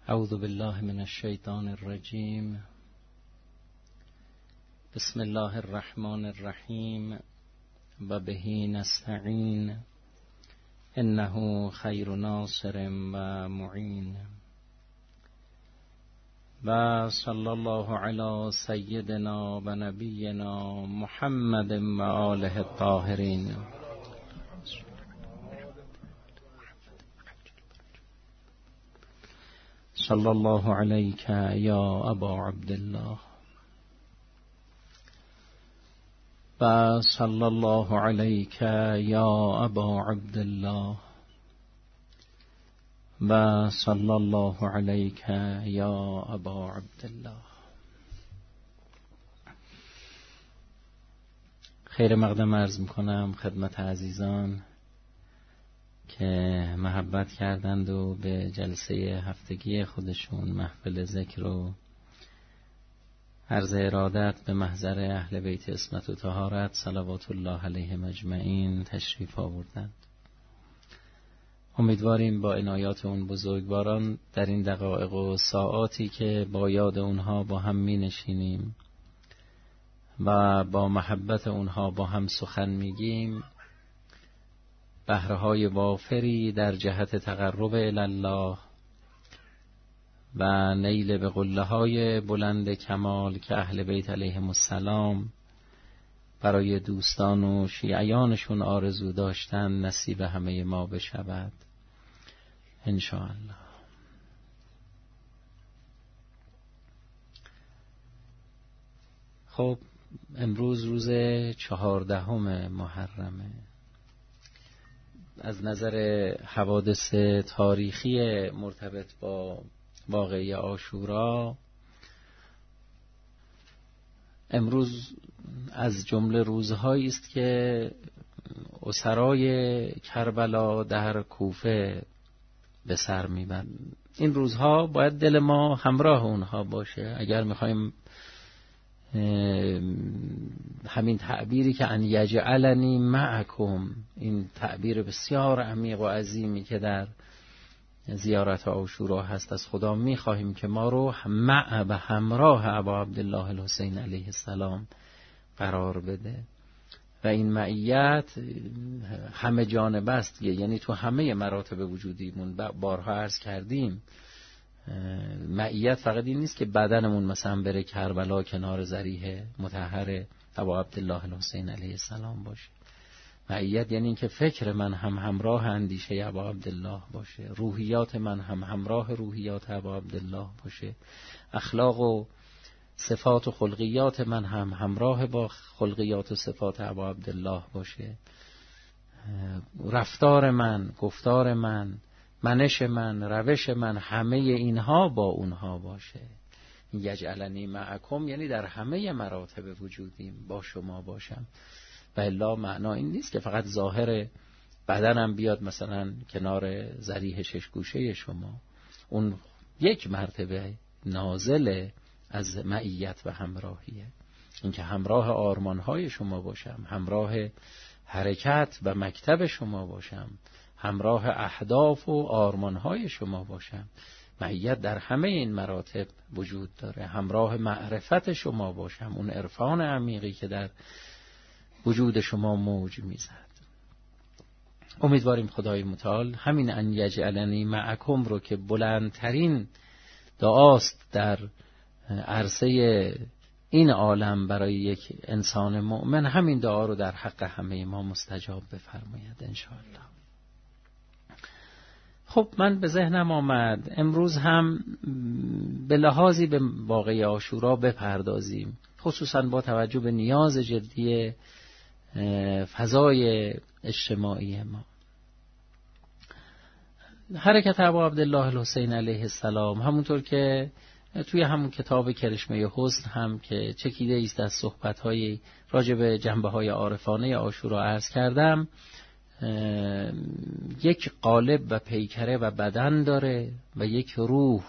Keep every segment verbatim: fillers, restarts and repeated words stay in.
اعوذ بالله من الشیطان الرجیم. بسم الله الرحمن الرحیم و به نستعین انه خیر ناصر و معین. و صلی الله علی سیدنا و نبینا محمد و آله الطاهرین. صلی الله علیک یا ابا عبدالله و صلی الله علیک یا ابا عبدالله و صلی الله علیک یا ابا عبدالله. خیر مقدم عرض میکنم خدمت عزیزان که محبت کردند و به جلسه هفتگی خودشون محفل ذکر و عرض ارادت به محضر اهل بیت عصمت و طهارت صلوات الله علیهم اجمعین تشریف آوردند. امیدواریم با عنایات اون بزرگواران در این دقایق و ساعاتی که با یاد اونها با هم می نشینیم و با محبت اونها با هم سخن میگیم، بهره‌های وافری در جهت تقرب الی الله و نیل به قله‌های بلند کمال که اهل بیت علیهم السلام برای دوستان و شیعیانشون آرزو داشتن نصیب همه ما بشود ان شاء الله. خب امروز روز چهاردهم محرمه. از نظر حوادث تاریخی مرتبط با واقعه عاشورا، امروز از جمله روزهایی است که اسرای کربلا در کوفه به سر میبرند. این روزها باید دل ما همراه اونها باشه. اگر میخوایم همین تعبیری که ان یجعلنی معکم، این تعبیر بسیار عمیق و عظیمی که در زیارت عاشورا هست، از خدا میخواهیم که ما رو مع و همراه ابا عبدالله الحسین علیه السلام قرار بده. و این معیت همه جانبه است، یعنی تو همه مراتب وجودیمون. بارها عرض کردیم معیت فقط این نیست که بدنمون مثلا بره کربلا کنار ضریح مطهر ابا عبدالله الحسین علیه السلام باشه. معیت یعنی این که فکر من هم همراه اندیشه ابا عبدالله باشه، روحیات من هم همراه روحیات ابا عبدالله باشه، اخلاق و صفات و خلقیات من هم همراه با خلقیات و صفات ابا عبدالله باشه، رفتار من، گفتار من، منش من، روش من، همه اینها با اونها باشه. یجعلنی معکم یعنی در همه مراتب وجودیم با شما باشم. و الا معنا این نیست که فقط ظاهر بدنم بیاد مثلا کنار ضریح شش گوشه شما. اون یک مرتبه نازل از معیت و همراهیه. اینکه همراه آرمانهای شما باشم، همراه حرکت و مکتب شما باشم، همراه اهداف و آرمانهای شما باشم. معیت در همه این مراتب وجود داره. همراه معرفت شما باشم، اون عرفان عمیقی که در وجود شما موج میزد. امیدواریم خدای متعال همین ان یجعلنی معکم رو که بلندترین دعاست در عرصه این عالم برای یک انسان مؤمن، همین دعا رو در حق همه ما مستجاب بفرماید ان شاء الله. خب من به ذهنم آمد امروز هم به لحاظی به واقعه عاشورا بپردازیم، خصوصا با توجه به نیاز جدی فضای اجتماعی ما. حرکت ابا عبدالله الحسین علیه السلام، همونطور که توی همون کتاب کرشمه حسن هم که چکیده ایست از صحبت‌های راجع به جنبه‌های عارفانه عاشورا عرض کردم، یک قالب و پیکره و بدن داره و یک روح.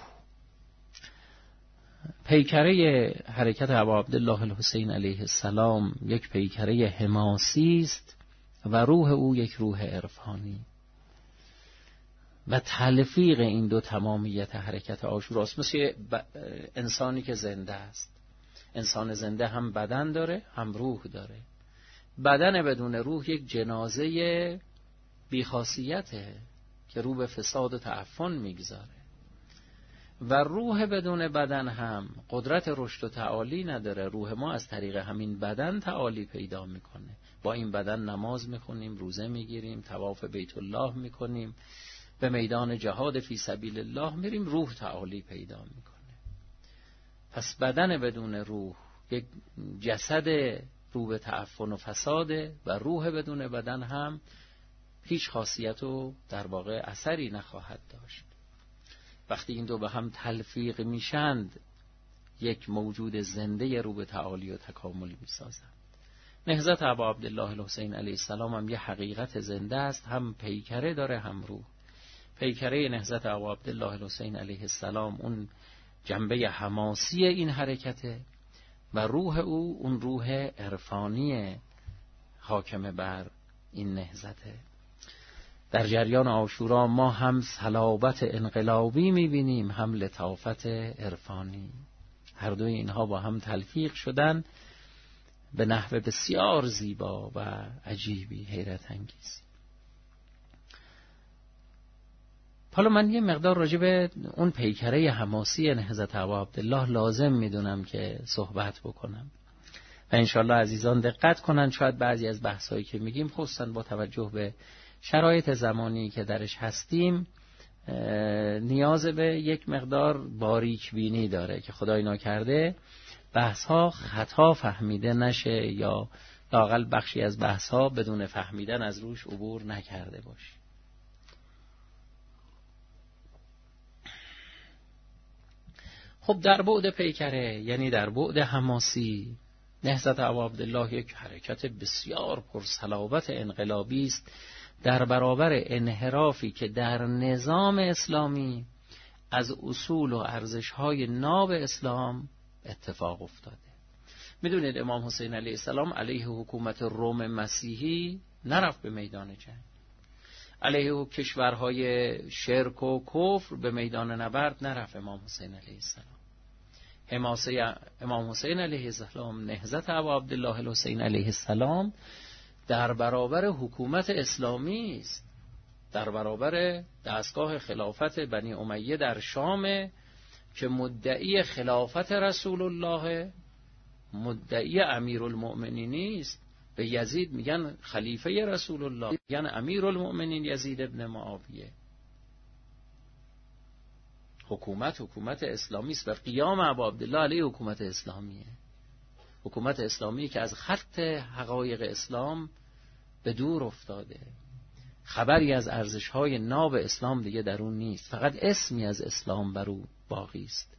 پیکره حرکت ابا عبدالله الحسین علیه السلام یک پیکره حماسی است و روح او یک روح عرفانی. و تلفیق این دو تمامیت حرکت عاشوراست. مثل انسانی که زنده است. انسان زنده هم بدن داره هم روح داره. بدن بدون روح یک جنازه بیخاصیته که رو به فساد و تعفن میگذاره و روح بدون بدن هم قدرت رشد و تعالی نداره. روح ما از طریق همین بدن تعالی پیدا میکنه. با این بدن نماز میخونیم، روزه میگیریم، طواف بیت الله میکنیم، به میدان جهاد فی سبیل الله میریم، روح تعالی پیدا میکنه. پس بدن بدون روح یک جسد رو به تعفن و فساده و روح بدون بدن هم هیچ خاصیت و در واقع اثری نخواهد داشت. وقتی این دو به هم تلفیق میشند یک موجود زنده رو به تعالی و تکامل میسازند. نهضت ابا عبدالله الحسین علیه السلام هم یه حقیقت زنده است، هم پیکره داره هم روح. پیکره نهضت ابا عبدالله الحسین علیه السلام اون جنبه حماسی این حرکته و روح او اون روح عرفانی حاکم بر این نهضته. در جریان عاشورا ما هم صلابت انقلابی میبینیم هم لطافت عرفانی. هر دوی اینها با هم تلفیق شدن به نحو بسیار زیبا و عجیبی، حیرت انگیزی. حالا من یه مقدار راجع به اون پیکره حماسی نهضت ابا عبدالله لازم میدونم که صحبت بکنم و انشالله عزیزان دقت کنن. شاید بعضی از بحثایی که میگیم خصوصا با توجه به شرایط زمانی که درش هستیم نیاز به یک مقدار باریک بینی داره که خدای ناکرده بحث ها خطا فهمیده نشه یا لااقل بخشی از بحث ها بدون فهمیدن از روش عبور نکرده باشه. خب در بعد پیکره یعنی در بعد حماسی نهضت ابا عبدالله یک حرکت بسیار پرصلابت انقلابی است در برابر انحرافی که در نظام اسلامی از اصول و ارزش‌های ناب اسلام اتفاق افتاده. میدونید امام حسین علیه السلام علیه حکومت روم مسیحی نرفت به میدان جنگ، علیه کشورهای شرک و کفر به میدان نبرد نرفت امام حسین علیه السلام. حماسه امام حسین علیه السلام، نهضت ابا عبدالله الحسین علیه السلام در برابر حکومت اسلامی است، در برابر دستگاه خلافت بنی امیه در شام که مدعی خلافت رسول الله، مدعی امیرالمؤمنین است. به یزید میگن خلیفه رسول الله، میگن امیرالمؤمنین یزید ابن معاویه. حکومت حکومت اسلامی است و قیام ابا عبدالله علیه حکومت اسلامیه، حکومت اسلامی که از خط حقایق اسلام به دور افتاده. خبری از ارزش‌های ناب اسلام دیگه در اون نیست، فقط اسمی از اسلام بر او باقی است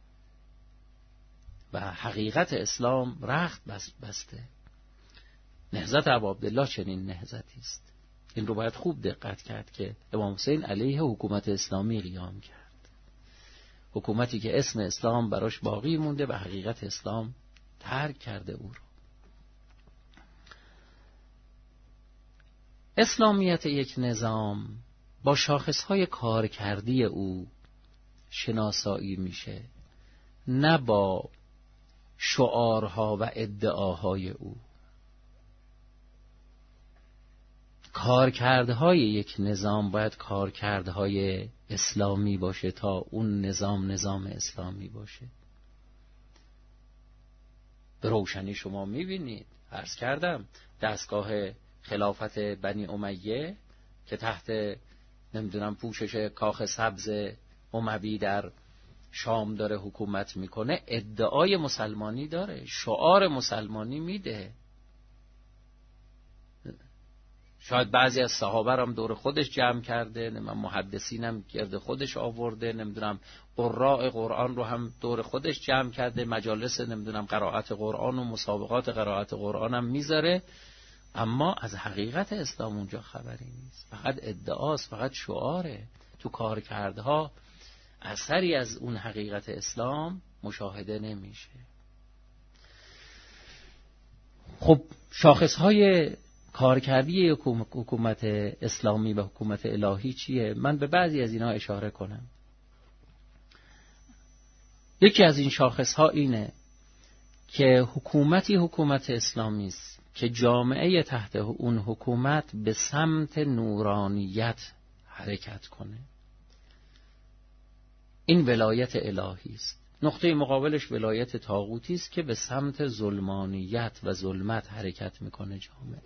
و حقیقت اسلام رخت بسته. نهضت ابا عبدالله چنین نهضتی است. این رو باید خوب دقت کرد که امام حسین علیه حکومت اسلامی قیام کرد، حکومتی که اسم اسلام براش باقی مونده و حقیقت اسلام ترک کرده او رو. اسلامیت یک نظام با شاخصهای کارکردی او شناسایی میشه، نه با شعارها و ادعاهای او. کارکردهای یک نظام باید کارکردهای اسلامی باشه تا اون نظام نظام اسلامی باشه. به روشنی شما میبینید، عرض کردم دستگاه خلافت بنی امیه که تحت نمیدونم پوشش کاخ سبز اموی در شام داره حکومت میکنه، ادعای مسلمانی داره، شعار مسلمانی میده. شاید بعضی از صحابه هم دور خودش جمع کرده، نمیدونم محدثین هم گرد خودش آورده، نمیدونم قراء قرآن رو هم دور خودش جمع کرده، مجالس نمیدونم قرائت قرآن و مسابقات قرائت قرآن هم میذاره، اما از حقیقت اسلام اونجا خبری نیست، فقط ادعاست، فقط شعاره. تو کارکردها اثری از اون حقیقت اسلام مشاهده نمیشه. خب شاخصهای کارکردی حکومت اسلامی و حکومت الهی چیه؟ من به بعضی از اینا اشاره کنم. یکی از این شاخص‌ها اینه که حکومتی حکومت اسلامی است که جامعه تحت اون حکومت به سمت نورانیت حرکت کنه. این ولایت الهی است. نقطه مقابلش ولایت طاغوتی است که به سمت ظلمانیت و ظلمت حرکت میکنه جامعه.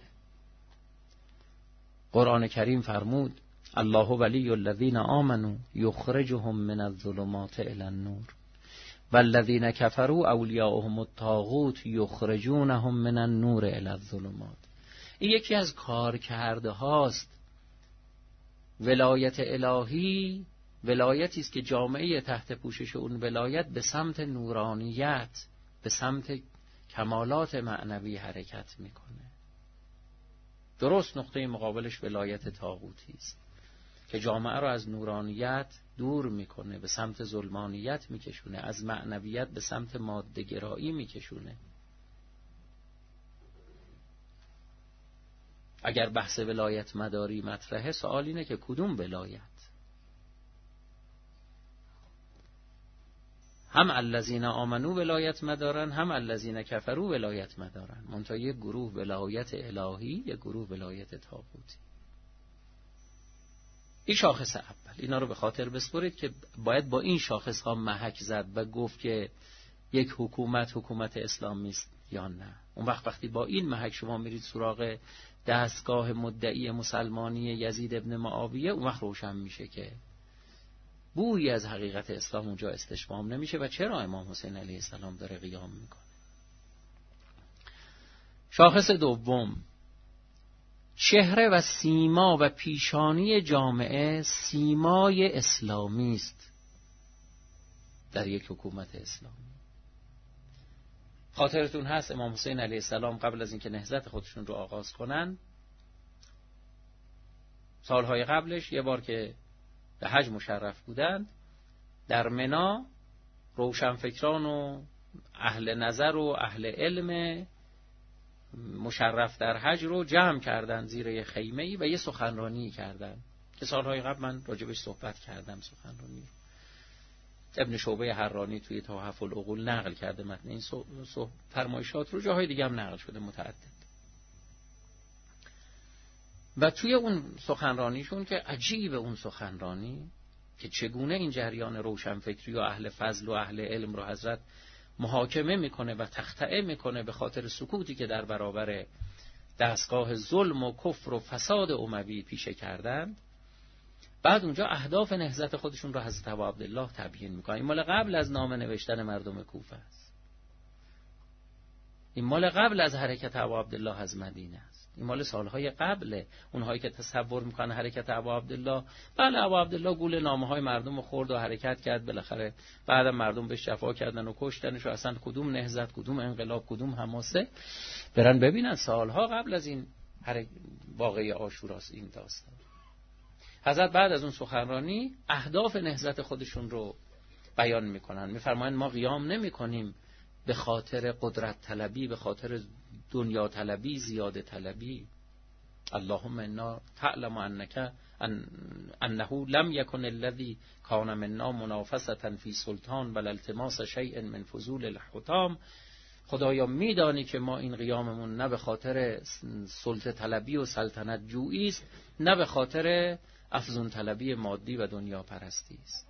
قرآن کریم فرمود الله ولی الذین آمنوا یخرجهم من الظلمات الی النور والذین کفروا اولیاؤهم الطاغوت یخرجونهم من النور الی الظلمات. این یکی از کارکرده هاست. ولایت الهی ولایتی است که جامعه تحت پوشش اون ولایت به سمت نورانیت، به سمت کمالات معنوی حرکت میکنه. درست نقطه مقابلش ولایت طاغوتی است که جامعه رو از نورانیت دور میکنه، به سمت ظلمانیت میکشونه، از معنویت به سمت ماده گرایی میکشونه. اگر بحث ولایت مداری مطرحه، سوال اینه که کدوم ولایت؟ هم الذین آمنو ولایت مدارن، هم الذین کفروا ولایت مدارن. منتها یک گروه ولایت الهی، یک گروه ولایت طاغوتی. این شاخص اول. اینا رو به خاطر بسپرید که باید با این شاخص ها محک زد و گفت که یک حکومت حکومت اسلامی است یا نه. اون وقت وقتی با این محک شما میرید سراغ دستگاه مدعی مسلمانی یزید ابن معاویه، اون وقت روشن میشه که بویی از حقیقت اسلام اونجا استشمام نمیشه و چرا امام حسین علیه السلام داره قیام میکنه. شاخص دوم، چهره و سیما و پیشانی جامعه سیمای اسلامی است در یک حکومت اسلامی. خاطرتون هست امام حسین علیه السلام قبل از اینکه نهضت خودشون رو آغاز کنن، سالهای قبلش یه بار که به حج مشرف بودند، در منا روشنفکران و اهل نظر و اهل علم مشرف در حج رو جمع کردن زیر یه خیمه‌ای و یه سخنرانی کردن که سالهای قبل من راجبش صحبت کردم. سخنرانی ابن شعبه حرانی توی تحف العقول نقل کرده متن این فرمایشات رو، جاهای دیگه هم نقل شده متعدد. و توی اون سخنرانیشون که عجیب اون سخنرانی که چگونه این جریان روشنفکری و اهل فضل و اهل علم رو حضرت محاکمه میکنه و تخطئه میکنه به خاطر سکوتی که در برابر دستگاه ظلم و کفر و فساد اموی پیشه کردن. بعد اونجا اهداف نهضت خودشون رو حضرت ابو عبدالله تبیین میکنه. این مال قبل از نامه نوشتن مردم کوفه است. این مال قبل از حرکت ابو عبدالله از مدینه است. این مال سالهای قبله. اونهایی که تصور میکنن حرکت ابو عبدالله، بله ابو عبدالله گول نامه‌های مردم رو خورد و حرکت کرد، بالاخره بعدم مردم بهش جفا کردن و کشتنش و اصلا کدوم نهضت، کدوم انقلاب، کدوم حماسه. برن ببینن سالها قبل از این واقعه عاشوراست این داستان. حضرت بعد از اون سخنرانی اهداف نهضت خودشون رو بیان میکنن. میفرمایند ما قیام نمیکنیم به خاطر قدرت طلبی، به خاطر دنیا طلبی، زیاده طلبی. اللهم انا تعلم انک ان انه لم یکن الذی کان منا منافسه فی سلطان بل التماس شیء من فضول الحطام. خدایا میدانی که ما این قیاممون نه به خاطر سلطه طلبی و سلطنت جویی است، نه به خاطر افزون طلبی مادی و دنیا پرستی است.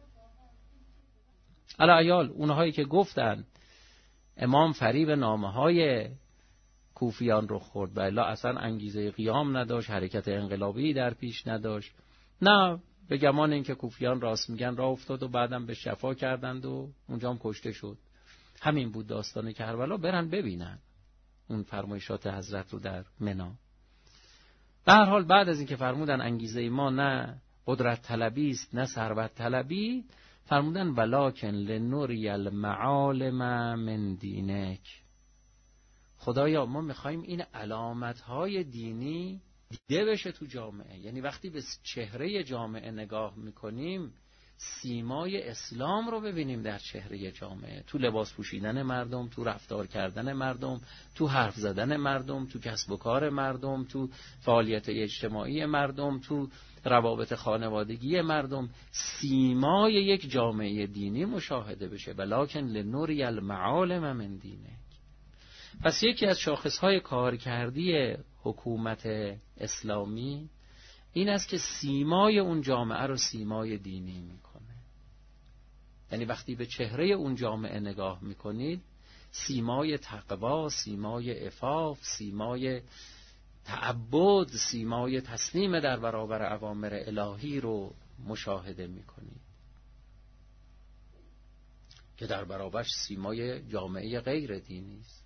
العیال اونهایی که گفتن امام فریب نامه‌های کوفیان رو خورد و الا اصلا انگیزه قیام نداشت، حرکت انقلابی در پیش نداشت، نه به گمان اینکه کوفیان راست میگن راه افتاد و بعدم به شفا کردند و اونجا هم کشته شد. همین بود داستان کربلا. برن ببینن اون فرمایشات حضرت رو در منا. به هر حال بعد از اینکه فرمودن انگیزه ما نه قدرت طلبی است نه ثروت طلبی، فرمودن ولکن لنوری المعالم من دینک. خدایا ما میخوایم این علامت‌های دینی دیده بشه تو جامعه. یعنی وقتی به چهره جامعه نگاه میکنیم، سیمای اسلام رو ببینیم در چهره جامعه، تو لباس پوشیدن مردم، تو رفتار کردن مردم، تو حرف زدن مردم، تو کسب و کار مردم، تو فعالیت اجتماعی مردم، تو روابط خانوادگی مردم. سیمای یک جامعه دینی مشاهده بشه. ولکن لنوری المعالم من دینک. پس یکی از شاخصهای کارکردی حکومت اسلامی این است که سیمای اون جامعه رو سیمای دینی میکنه. یعنی وقتی به چهره اون جامعه نگاه میکنید، سیمای تقوا، سیمای عفاف، سیمای تعبد، سیمای تسلیم در برابر اوامر الهی رو مشاهده میکنید که در برابرش سیمای جامعه غیر دینی است.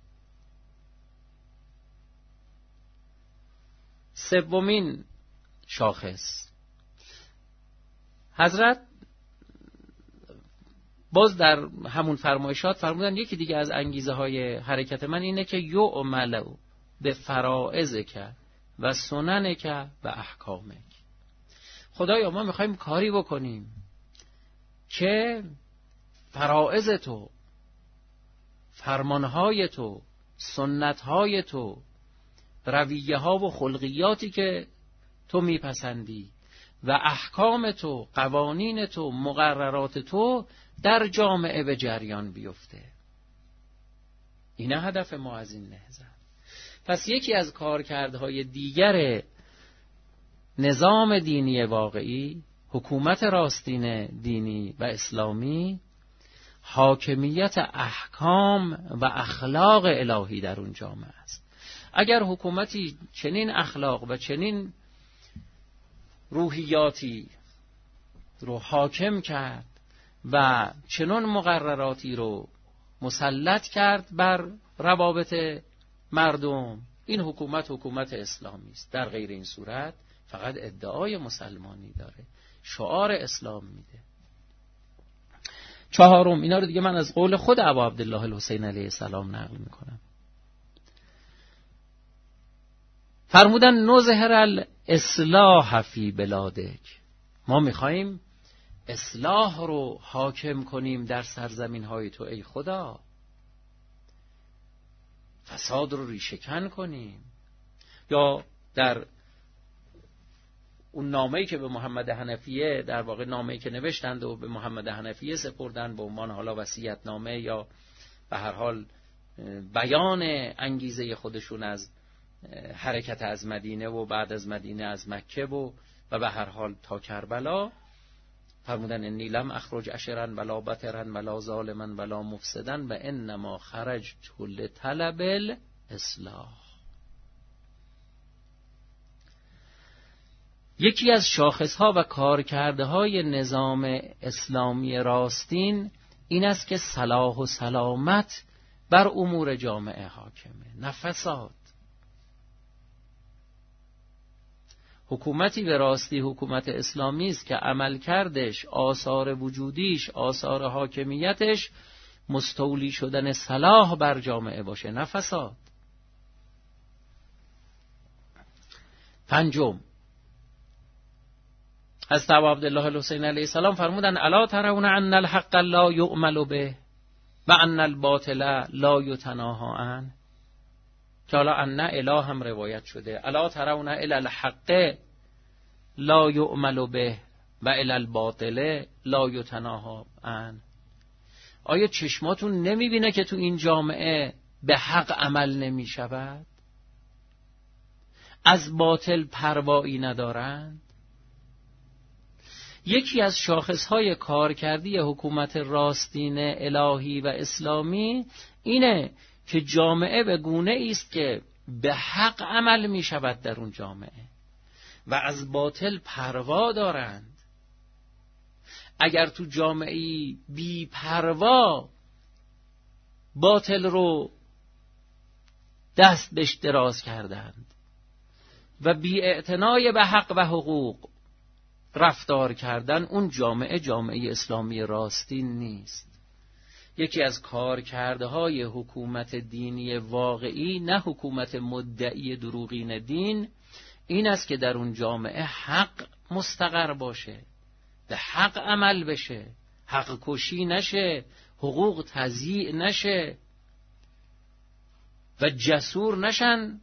سومین شاخص، حضرت باز در همون فرمایشات فرمودن یکی دیگه از انگیزه های حرکت من اینه که یعمل به فرائضک و سننک و احکامک. خدایا ما میخوایم کاری بکنیم که فرائض تو، فرمانهای تو، سنتهای تو، رویه ها و خلقیاتی که تو میپسندی و احکام تو، قوانین تو، مقررات تو در جامعه به جریان بیفته. اینه هدف ما از این نهضت. پس یکی از کارکردهای دیگر نظام دینی واقعی، حکومت راستین دینی و اسلامی، حاکمیت احکام و اخلاق الهی در اون جامعه است. اگر حکومتی چنین اخلاق و چنین روحیاتی رو حاکم کرد و چنان مقرراتی رو مسلط کرد بر روابط مردم، این حکومت حکومت اسلامی است. در غیر این صورت فقط ادعای مسلمانی داره، شعار اسلام میده. چهارم، اینا رو دیگه من از قول خود ابا عبدالله الحسین علیه السلام نقل میکنم. فرمودن نظهر الاصلاح فی بلادک. ما میخواییم اصلاح رو حاکم کنیم در سرزمین های تو ای خدا، فساد رو ریشه‌کن کنیم. یا در اون نامه‌ای که به محمد حنفیه، در واقع نامه‌ای که نوشتند و به محمد حنفیه سپردن به عنوان حالا وصیت نامه یا به هر حال بیان انگیزه خودشون از حرکت از مدینه و بعد از مدینه از مکه و و به هر حال تا کربلا، فرمودن انی لم اخرج اشرا ولا بطرا ولا ظالما ولا مفسدا و انما خرجت لطلب الاصلاح. یکی از شاخصها و کارکردهای نظام اسلامی راستین این است که صلاح و سلامت بر امور جامعه حاکمه، نه فساد. حکومتی به راستی حکومت اسلامی است که عملکردش، آثار وجودیش، آثار حاکمیتش مستولی شدن صلاح بر جامعه باشه، نه فساد. پنجم، حضرت ابا عبدالله الحسین علیه السلام فرمودن الا ترون ان الحق لا یعمل به و ان الباطل لا یتناهی عنه. که حالا ان اله هم روایت شده، الا ترون الی الحق لا یعمل به و الی الباطل لا یتناهی عنه. آیا چشماتون نمیبینه که تو این جامعه به حق عمل نمی شود؟ از باطل پروایی ندارند؟ یکی از شاخصهای کارکردی حکومت راستین الهی و اسلامی اینه که جامعه به گونه است که به حق عمل می شود در اون جامعه و از باطل پروا دارند. اگر تو جامعه بی پروا باطل رو دست بهش دراز کردند و بی اعتنای به حق و حقوق رفتار کردن، اون جامعه جامعه اسلامی راستین نیست. یکی از کارکردهای حکومت دینی واقعی، نه حکومت مدعی دروغین دین، این است که در اون جامعه حق مستقر باشه، به حق عمل بشه، حق کشی نشه، حقوق تضییع نشه و جسور نشن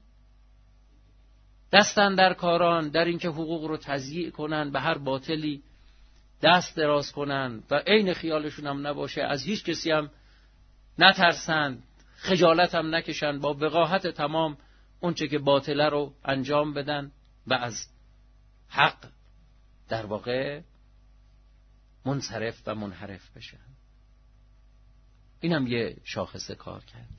دستن در کاران در اینکه حقوق رو تضییع کنن، به هر باطلی دست دراز کنن و عین خیالشون هم نباشه، از هیچ کسی هم نترسن، خجالت هم نکشن، با وقاحت تمام اونچه که باطله رو انجام بدن و از حق در واقع منصرف و منحرف بشن. این هم یه شاخص کار کردی.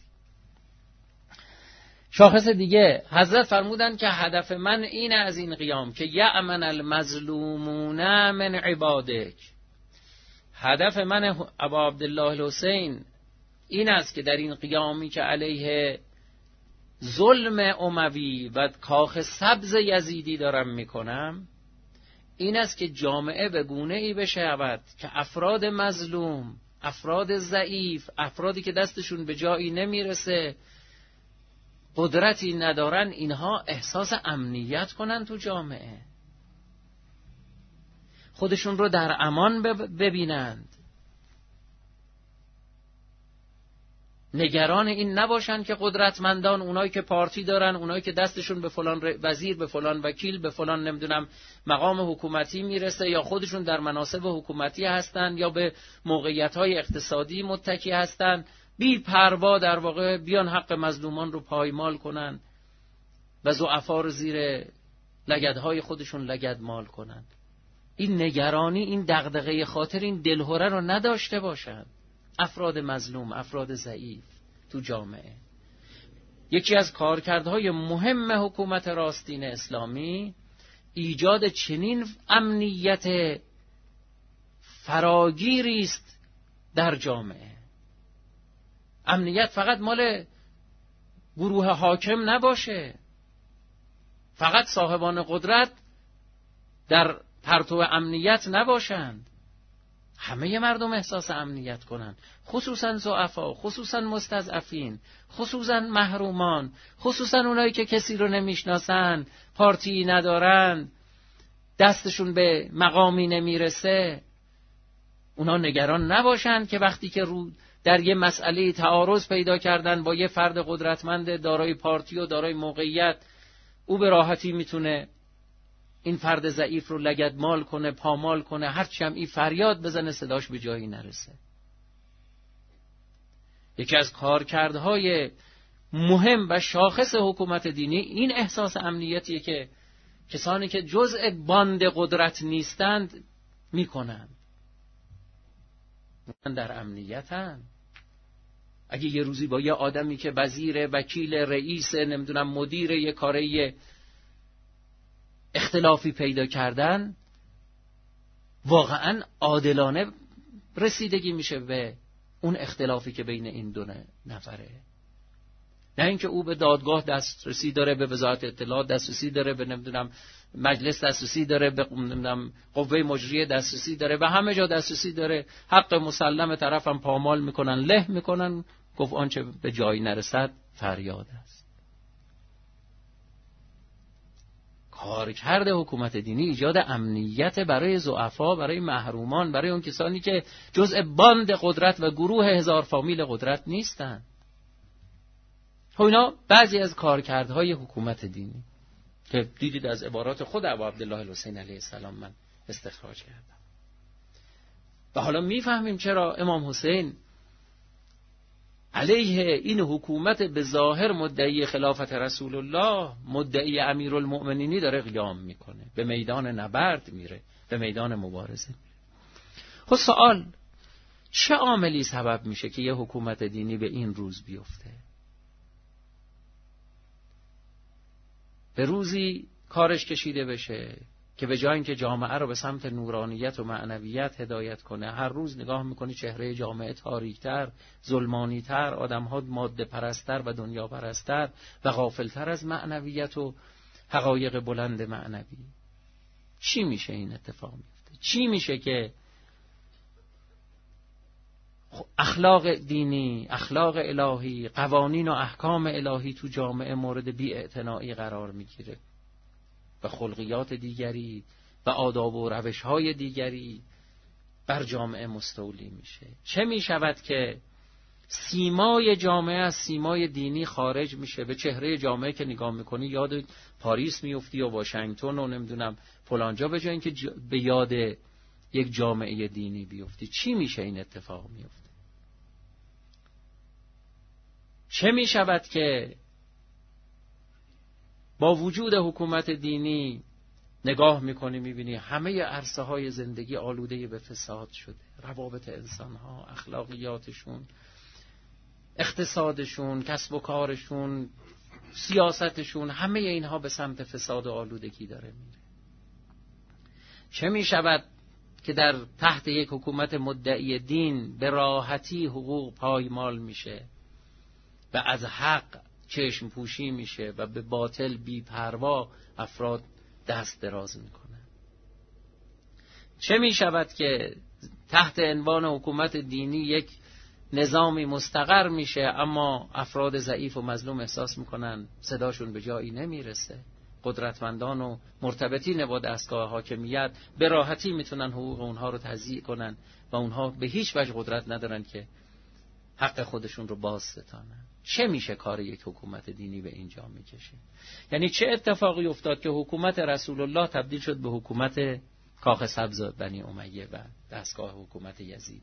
شاخص دیگه حضرت فرمودن که هدف من اینه از این قیام که یأمن المظلومون من عبادک. هدف من ابا عبدالله الحسین این است که در این قیامی که علیه ظلم اموی و کاخ سبز یزیدی دارم میکنم، این است که جامعه به گونه ای بشود که افراد مظلوم، افراد ضعیف، افرادی که دستشون به جایی نمیرسه، قدرتی ندارن، اینها احساس امنیت کنن تو جامعه، خودشون رو در امان ببینند، نگران این نباشن که قدرتمندان، اونایی که پارتی دارن، اونایی که دستشون به فلان وزیر، به فلان وکیل، به فلان نمیدونم مقام حکومتی میرسه، یا خودشون در مناصب حکومتی هستن یا به موقعیت‌های اقتصادی متکی هستن، بی پروا در واقع بیان حق مظلومان رو پایمال کنن و ضعفا رو زیر لگدهای خودشون لگدمال کنن. این نگرانی، این دغدغه خاطر، این دلهره رو نداشته باشن افراد مظلوم، افراد ضعیف تو جامعه. یکی از کارکردهای مهم حکومت راستین اسلامی ایجاد چنین امنیت فراگیری است در جامعه. امنیت فقط مال گروه حاکم نباشه، فقط صاحبان قدرت در پرتو امنیت نباشند، همه مردم احساس امنیت کنن، خصوصا ضعفا، خصوصا مستضعفین، خصوصا محرومان، خصوصا اونایی که کسی رو نمیشناسن، پارتی ندارن، دستشون به مقامی نمیرسه. اونا نگران نباشن که وقتی که رو در یه مسئله تعارض پیدا کردن با یه فرد قدرتمند دارای پارتی و دارای موقعیت، او به راحتی میتونه این فرد ضعیف رو لگدمال کنه، پامال کنه، هرچی هم این فریاد بزنه صداش به جایی نرسه. یکی از کارکردهای مهم و شاخص حکومت دینی این احساس امنیتیه که کسانی که جزء باند قدرت نیستند میکنند. در امنیتن. اگه یه روزی با یه آدمی که وزیر، وکیل، رئیس، نمیدونم مدیر یه کاره اختلافی پیدا کردن، واقعا عادلانه رسیدگی میشه به اون اختلافی که بین این دو نفره. نه اینکه او به دادگاه دسترسی داره، به وزارت اطلاعات دسترسی داره، به نمیدونم مجلس دسترسی داره، به نمیدونم قوه مجریه دسترسی داره، به همه جا دسترسی داره، حق مسلم طرفم پامال میکنن، له میکنن، گفت آنچه به جایی نرسد فریاد است. کارکرد حکومت دینی ایجاد امنیت برای ضعفا، برای محرومان، برای اون کسانی که جزء باند قدرت و گروه هزار فامیل قدرت نیستن. اینا بعضی از کارکردهای حکومت دینی که دیدید از عبارات خود ابا عبدالله الحسین علیه السلام من استخراج کردم. و حالا میفهمیم چرا امام حسین علیه این حکومت به ظاهر مدعی خلافت رسول الله، مدعی امیرالمؤمنینی داره قیام میکنه، به میدان نبرد میره، به میدان مبارزه میره. خب سوال، چه عاملی سبب میشه که یه حکومت دینی به این روز بیفته؟ به روزی کارش کشیده بشه که به جای اینکه جامعه رو به سمت نورانیت و معنویت هدایت کنه، هر روز نگاه میکنی چهره جامعه تاریکتر، ظلمانیتر، آدمها ماده پرستر و دنیا پرستر و غافلتر از معنویت و حقایق بلند معنوی. چی میشه این اتفاق میفته؟ چی میشه که اخلاق دینی، اخلاق الهی، قوانین و احکام الهی تو جامعه مورد بی‌اعتنایی قرار میگیره و خلقیات دیگری و آداب و روش‌های دیگری بر جامعه مستولی میشه؟ چه میشود که سیمای جامعه از سیمای دینی خارج میشه؟ به چهره جامعه که نگاه میکنی یاد پاریس میفتی و واشنگتن و نمیدونم فلانجا، به جای اینکه ج... به یاد یک جامعه دینی بیفتی. چی میشه این اتفاق میفته؟ چه میشود که با وجود حکومت دینی نگاه میکنی میبینی همه عرصه های زندگی آلوده به فساد شده، روابط انسان ها، اخلاقیاتشون، اقتصادشون، کسب و کارشون، سیاستشون، همه اینها به سمت فساد و آلودگی داره میره. چه میشود که در تحت یک حکومت مدعی دین به راحتی حقوق پایمال میشه و از حق چشم پوشی میشه و به باطل بی پروا افراد دست دراز میکنه؟ چه میشود که تحت عنوان حکومت دینی یک نظامی مستقر میشه اما افراد ضعیف و مظلوم احساس میکنن صداشون به جایی نمیرسه؟ قدرتمندان و مرتبطین با دستگاه حاکمیت به راحتی میتونن حقوق اونها رو تضییع کنن و اونها به هیچ وجه قدرت ندارن که حق خودشون رو باز ستانن. چه میشه کار یک حکومت دینی به اینجا میکشه؟ یعنی چه اتفاقی افتاد که حکومت رسول الله تبدیل شد به حکومت کاخ سبز بنی امیه و دستگاه حکومت یزید؟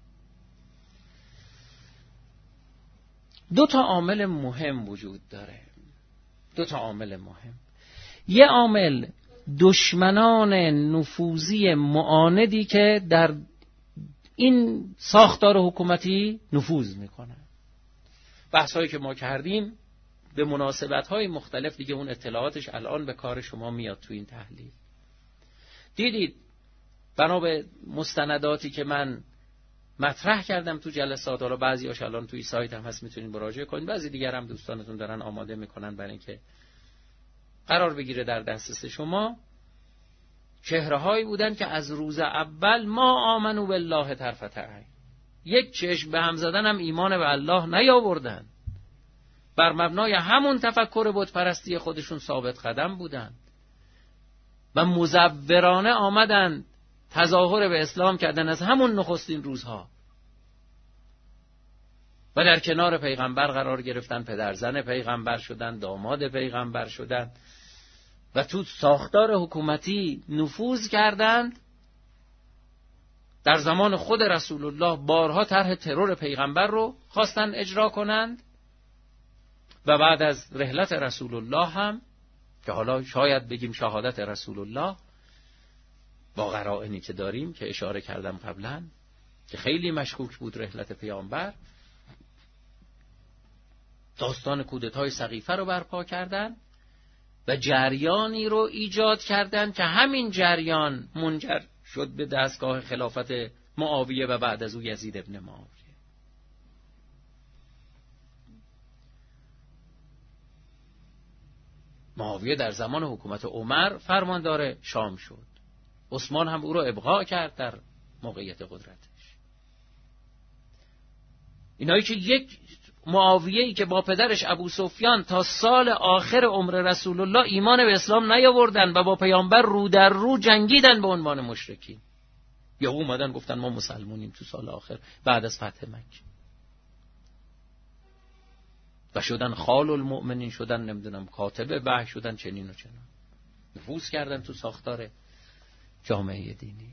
دو تا عامل مهم وجود داره. دو تا عامل مهم. یه عامل دشمنان نفوذی معاندی که در این ساختار حکومتی نفوذ میکنن. بحثایی که ما کردیم به مناسبت‌های مختلف دیگه، اون اطلاعاتش الان به کار شما میاد تو این تحلیل. دیدید بنا به مستنداتی که من مطرح کردم تو جلسات، حالا بعضی‌هاش الان توی سایت هم هست میتونید مراجعه کنید، بعضی دیگر هم دوستانتون دارن آماده میکنن برای اینکه قرار بگیره در دسترس شما. چهره‌هایی بودن که از روز اول ما آمنو بالله طرفت عین، یک چشم به هم زدن هم ایمان به الله نیاوردن، بر مبنای همون تفکر بت پرستی خودشون ثابت قدم بودن و مزورانه آمدن تظاهر به اسلام کردن از همون نخستین روزها و در کنار پیغمبر قرار گرفتن، پدرزن پیغمبر شدن، داماد پیغمبر شدن و تو ساختار حکومتی نفوذ کردند. در زمان خود رسول الله بارها طرح ترور پیغمبر رو خواستن اجرا کنند و بعد از رحلت رسول الله هم که حالا شاید بگیم شهادت رسول الله با قرائنی که داریم که اشاره کردم قبلا که خیلی مشکوک بود رحلت پیامبر، داستان کودتای سقیفه رو برپا کردن و جریانی رو ایجاد کردن که همین جریان منجر شد به دستگاه خلافت معاویه و بعد از او یزید ابن معاویه. معاویه در زمان حکومت عمر فرماندار شام شد، عثمان هم او را ابقا کرد در موقعیت قدرتش. اینایی که یک معاویه‌ای که با پدرش ابو سفیان تا سال آخر عمر رسول الله ایمان به اسلام نیاوردن و با پیامبر رو در رو جنگیدن به عنوان مشرکین، یا اومدن گفتن ما مسلمونیم تو سال آخر بعد از فتح مکه و شدن خال المؤمنین، شدن نمیدونم کاتب وحی، شدن چنین و چنان، نفوذ کردن تو ساختار جامعه دینی.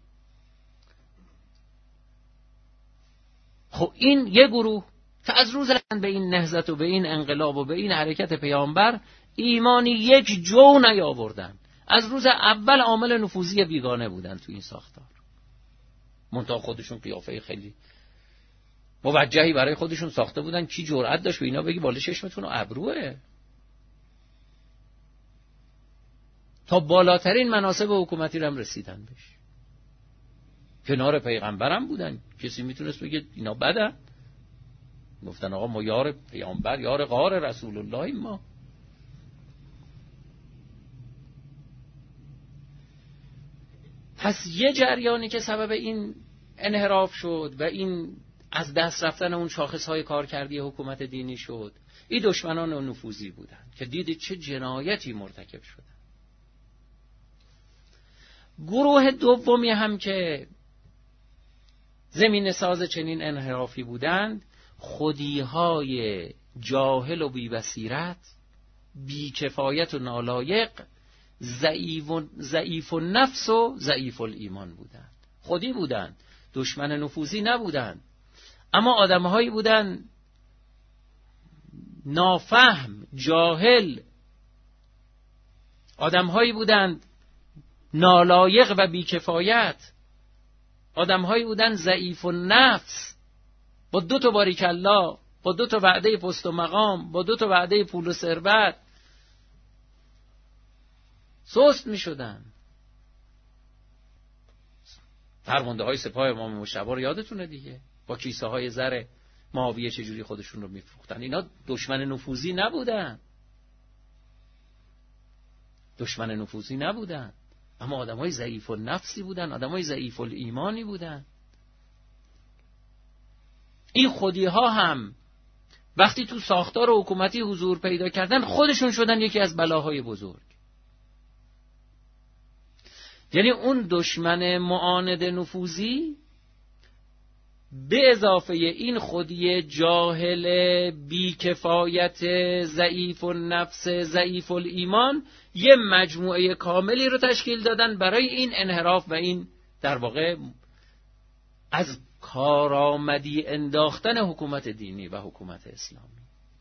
خب این یه گروه که از روز به این نهضت و به این انقلاب و به این حرکت پیامبر ایمانی یک جو نیاوردن، از روز اول عامل نفوذی بیگانه بودن تو این ساختار. منتها خودشون قیافه خیلی موجهی برای خودشون ساخته بودن. کی جرأت داشت به اینا بگی بالا چشمتون و ابروه؟ تا بالاترین مناصب حکومتی رو هم رسیدن بهش، کنار پیغمبرم بودن. کسی میتونست بگه اینا بدن؟ گفتن آقا ما یار پیامبر، یار غار رسول الله ما. پس یه جریانی که سبب این انحراف شد و این از دست رفتن اون شاخصهای کارکردی حکومت دینی شد، این دشمنان و نفوذی بودن که دیدید چه جنایتی مرتکب شدن. گروه دومی هم که زمین ساز چنین انحرافی بودند خودیهای جاهل و بی‌بصیرت، بی‌کفایت و نالایق، ضعیف و ضعیف النفس و ضعیف الایمان بودند. خودی بودند، دشمن نفوذی نبودند، اما آدم‌هایی بودند نافهم، جاهل، آدم‌هایی بودند نالایق و بی‌کفایت، آدم‌هایی بودند ضعیف النفس، با دو تا باریک الله، با دو تا وعده پست و مقام، با دو تا وعده پول و ثروت سست می‌شدند. فرمانده های سپاه امام مجتبی رو یادتونه دیگه، با کیسه های زر معاویه چجوری خودشون رو میفروختن. اینا دشمن نفوذی نبودن، دشمن نفوذی نبودن، اما آدم های ضعیف النفسی بودن، آدم های ضعیف الایمانی بودن. این خودی ها هم وقتی تو ساختار حکومتی حضور پیدا کردن خودشون شدن یکی از بلاهای بزرگ. یعنی اون دشمن معاند نفوذی به اضافه این خودی جاهل بی‌کفایت ضعیف النفس ضعیف الایمان یه مجموعه کاملی رو تشکیل دادن برای این انحراف و این در واقع از کارآمدی انداختن حکومت دینی و حکومت اسلامی.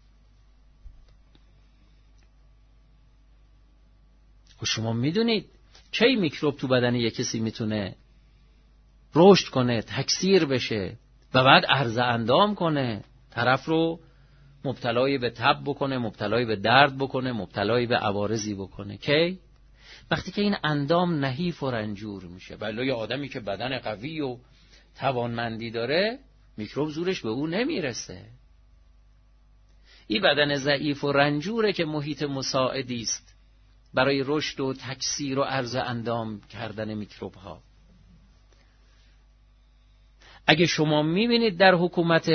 و شما میدونید کی میکروب تو بدن یک کسی میتونه رشد کنه، تکثیر بشه و بعد عرض اندام کنه، طرف رو مبتلای به تب بکنه، مبتلای به درد بکنه، مبتلای به عوارضی بکنه؟ کی؟ وقتی که این اندام نحیف و رنجور میشه. ولی یه آدمی که بدن قوی و توانمندی داره میکروب زورش به او نمیرسه. این بدن ضعیف و رنجوره که محیط مساعدی است برای رشد و تکثیر و عرض اندام کردن میکروب ها. اگه شما میبینید در حکومت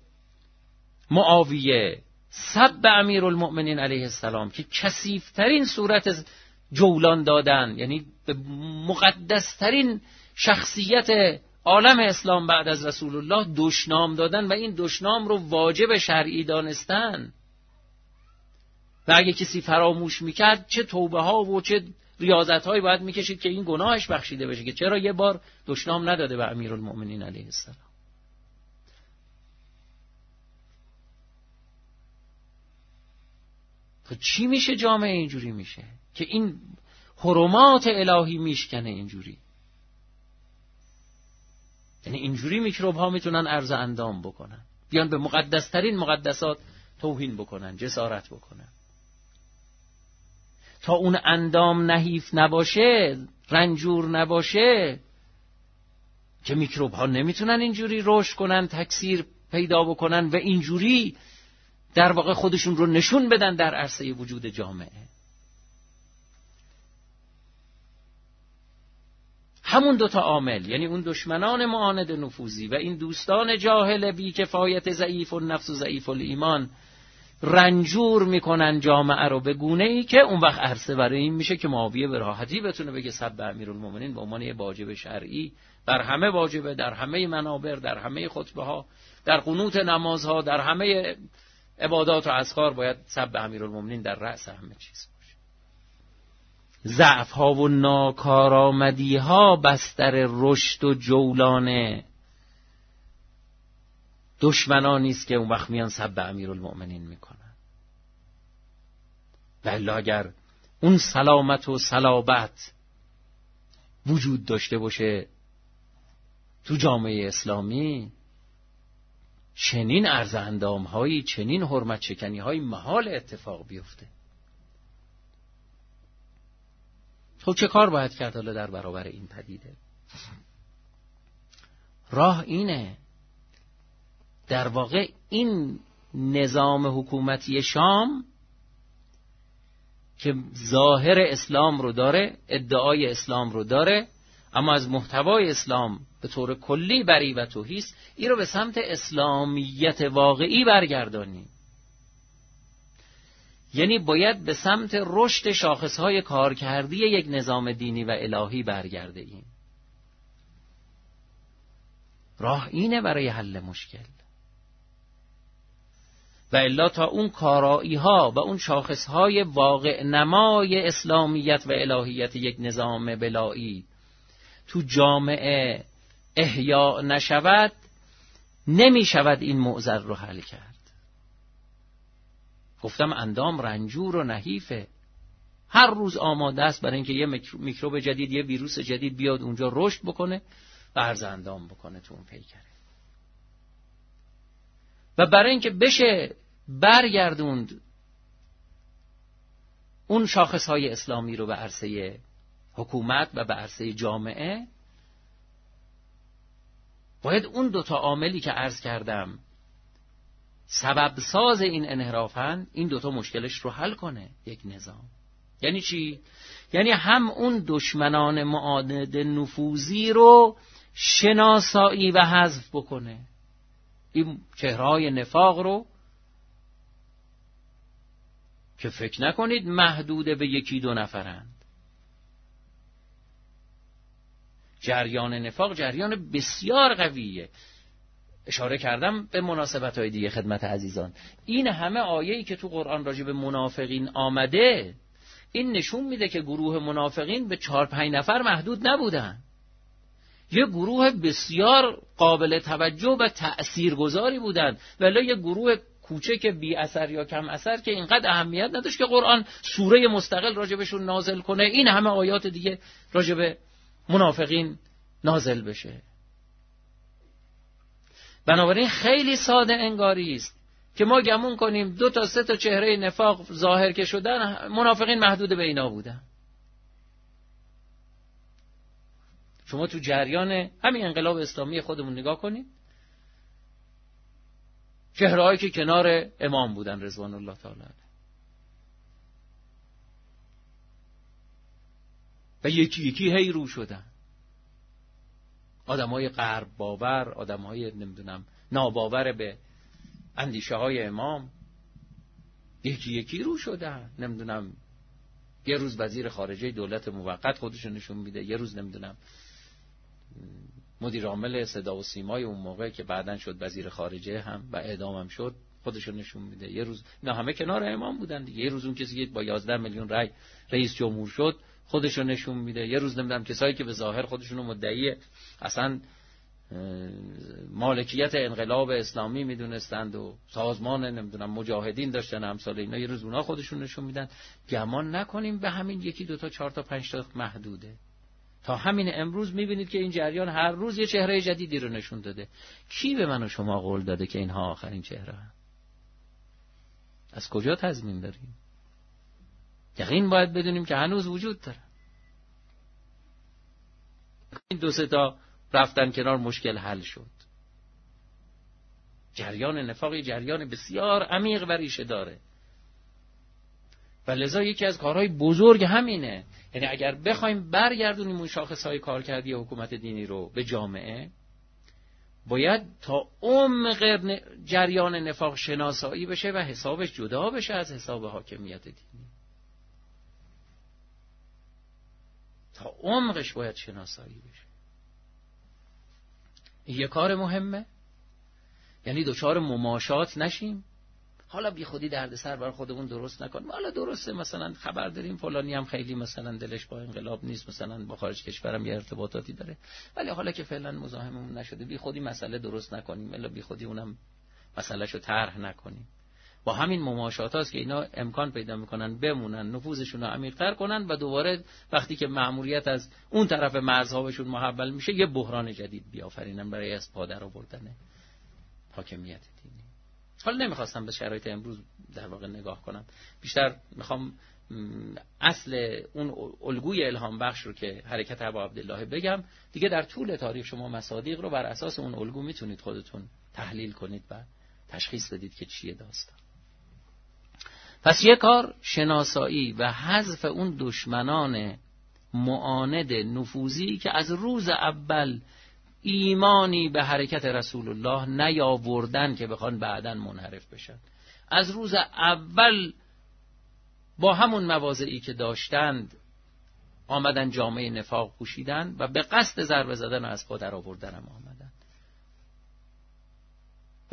معاویه سب امیرالمؤمنین علیه السلام که کثیف‌ترین صورت جولان دادن، یعنی به مقدسترین شخصیت عالم اسلام بعد از رسول الله دشنام دادن و این دشنام رو واجب شرعی دانستن و اگه کسی فراموش میکرد چه توبه ها و چه ریاضت هایی باید میکشید که این گناهش بخشیده بشه که چرا یه بار دشنام نداده به امیرالمؤمنین علیه السلام. تو چی میشه جامعه اینجوری میشه که این حرمات الهی میشکنه اینجوری؟ یعنی اینجوری میکروب ها میتونن عرض اندام بکنن، بیان به مقدسترین مقدسات توهین بکنن، جسارت بکنن. تا اون اندام نحیف نباشه، رنجور نباشه، که میکروب ها نمیتونن اینجوری رشد کنن، تکثیر پیدا بکنن و اینجوری در واقع خودشون رو نشون بدن در عرصه وجود جامعه. همون دوتا عامل، یعنی اون دشمنان معاند نفوذی و این دوستان جاهل بی کفایت ضعیف النفس و ضعیف الایمان رنجور میکنن جامعه رو به گونه ای که اون وقت عرصه برای این میشه که معاویه به راحتی بتونه بگه سب امیرالمومنین به عنوان یه واجب شرعی در همه واجبه، در همه منابر، در همه خطبه ها، در قنوت نمازها، در همه عبادات و اذکار باید سب امیرالمومنین در رأس همه چیز باشه. ضعف ها و ناکارآمدی ها بستر رشد و جولان دشمنانی است که اون وقت میان سب امیرالمومنین میکنن. ولی اگر اون سلامت و صلابت وجود داشته باشه تو جامعه اسلامی، چنین عرض اندام هایی، چنین حرمت شکنی هایی محال اتفاق بیفته. خب چه کار باید کرد حالا در برابر این پدیده؟ راه اینه، در واقع این نظام حکومتی شام که ظاهر اسلام رو داره، ادعای اسلام رو داره، اما از محتوای اسلام به طور کلی بری و تهی است، این رو به سمت اسلامیت واقعی برگردانی. یعنی باید به سمت رشد شاخصهای کارکردی یک نظام دینی و الهی برگرده. این راه اینه برای حل مشکل. و الا تا اون کارایی ها و اون شاخص های واقع نمای اسلامیت و الهیت یک نظام بلایی تو جامعه احیا نشود، نمی شود این معضل رو حل کرد. گفتم اندام رنجور و نحیفه، هر روز آماده است برای اینکه یه میکروب جدید، یه ویروس جدید بیاد اونجا رشد بکنه و عرض اندام بکنه تو اون پیکره. و برای اینکه بشه برگردوند اون شاخصهای اسلامی رو به عرصه حکومت و به عرصه جامعه، باید اون دوتا عاملی که عرض کردم سبب ساز این انحرافن، این دوتا مشکلش رو حل کنه یک نظام. یعنی چی؟ یعنی هم اون دشمنان معاند نفوذی رو شناسایی و حذف بکنه، این چهره‌های نفاق رو که فکر نکنید محدود به یکی دو نفرند. جریان نفاق جریان بسیار قویه. اشاره کردم به مناسبت‌های دیگه خدمت عزیزان. این همه آیه‌ای که تو قرآن راجع به منافقین آمده، این نشون میده که گروه منافقین به چهار پنج نفر محدود نبودن. یه گروه بسیار قابل توجه و تأثیرگذاری بودن، ولی یه گروه کوچک بی اثر یا کم اثر که اینقدر اهمیت نداشت که قرآن سوره مستقل راجبشون نازل کنه، این همه آیات دیگه راجب منافقین نازل بشه. بنابراین خیلی ساده انگاری است که ما گمون کنیم دو تا سه تا چهره نفاق ظاهر که شدن، منافقین محدود به اینا بودن. شما تو جریان همین انقلاب اسلامی خودمون نگاه کنید، چهرهایی که کنار امام بودن رضوان الله تعالی علیه و یکی یکی هی رو شدن، آدمای غرب باور، آدمای نمیدونم ناباور به اندیشه های امام، یکی یکی رو شدن. نمیدونم یه روز وزیر خارجه دولت موقت خودشو نشون میده، یه روز نمیدونم مدیر عامل صدا و سیمای اون موقع که بعدن شد وزیر خارجه هم و اعدام هم شد خودشو نشون میده. یه روز اینا همه کنار امام بودن دیگه. یه روز اون کسی که با یازده میلیون رای رئیس جمهور شد خودشو نشون میده. یه روز نمیدونم کسایی که به ظاهر خودشونو مدعی اصلا مالکیت انقلاب اسلامی میدونستند و سازمان نمیدونم مجاهدین داشتن امثال اینا، یه روز اونها خودشون نشون میدن. گمان نکنیم به همین یکی دو تا چهار تا پنج تا محدوده. تا همین امروز میبینید که این جریان هر روز یه چهره جدیدی رو نشون داده. کی به من و شما قول داده که اینها آخرین چهره هم؟ از کجا تضمین داریم؟ یقین باید بدونیم که هنوز وجود داره. این دو سه تا رفتن کنار، مشکل حل شد. جریان نفاقی جریان بسیار عمیق و ریشه داره و لذا یکی از کارهای بزرگ همینه. یعنی اگر بخوایم برگردونیم اون شاخصهای کارکردی حکومت دینی رو به جامعه، باید تا عمق جریان نفاق شناسایی بشه و حسابش جدا بشه از حساب حاکمیت دینی. تا عمقش باید شناسایی بشه. این یه کار مهمه. یعنی دوچار مماشات نشیم، حالا بی خودی دردسر بر خودمون درست نکنیم. حالا درسته مثلا خبر داریم فلانی هم خیلی مثلا دلش با انقلاب نیست، مثلا با خارج کشورم یه ارتباطاتی داره، ولی حالا که فعلا مزاحممون نشده بی خودی مسئله درست نکنیم، الا بی خودی اونم مسئلهشو طرح نکنیم. با همین مماشات هاست که اینا امکان پیدا میکنن بمونن، نفوذشون رو عمیق‌تر کنن و دوباره وقتی که مأموریت از اون طرف مرزها بهشون محول میشه یه بحران جدید بیافرینن برای از پا در آوردن حاکمیت دینی. حالا نمیخواستم به شرایط امروز در واقع نگاه کنم، بیشتر میخوام اصل اون الگوی الهام بخش رو که حرکت ابا عبدالله بگم. دیگه در طول تاریخ شما مصادیق رو بر اساس اون الگو میتونید خودتون تحلیل کنید و تشخیص بدید که چیه داستان. پس یک کار شناسایی و حذف اون دشمنان معاند نفوذی که از روز اول ایمانی به حرکت رسول الله نیاوردن که بخوان بعداً منحرف بشن. از روز اول با همون مواضعی که داشتند آمدن جامعه نفاق پوشیدن و به قصد ضربه زدن و از پا در آوردن هم آمدن.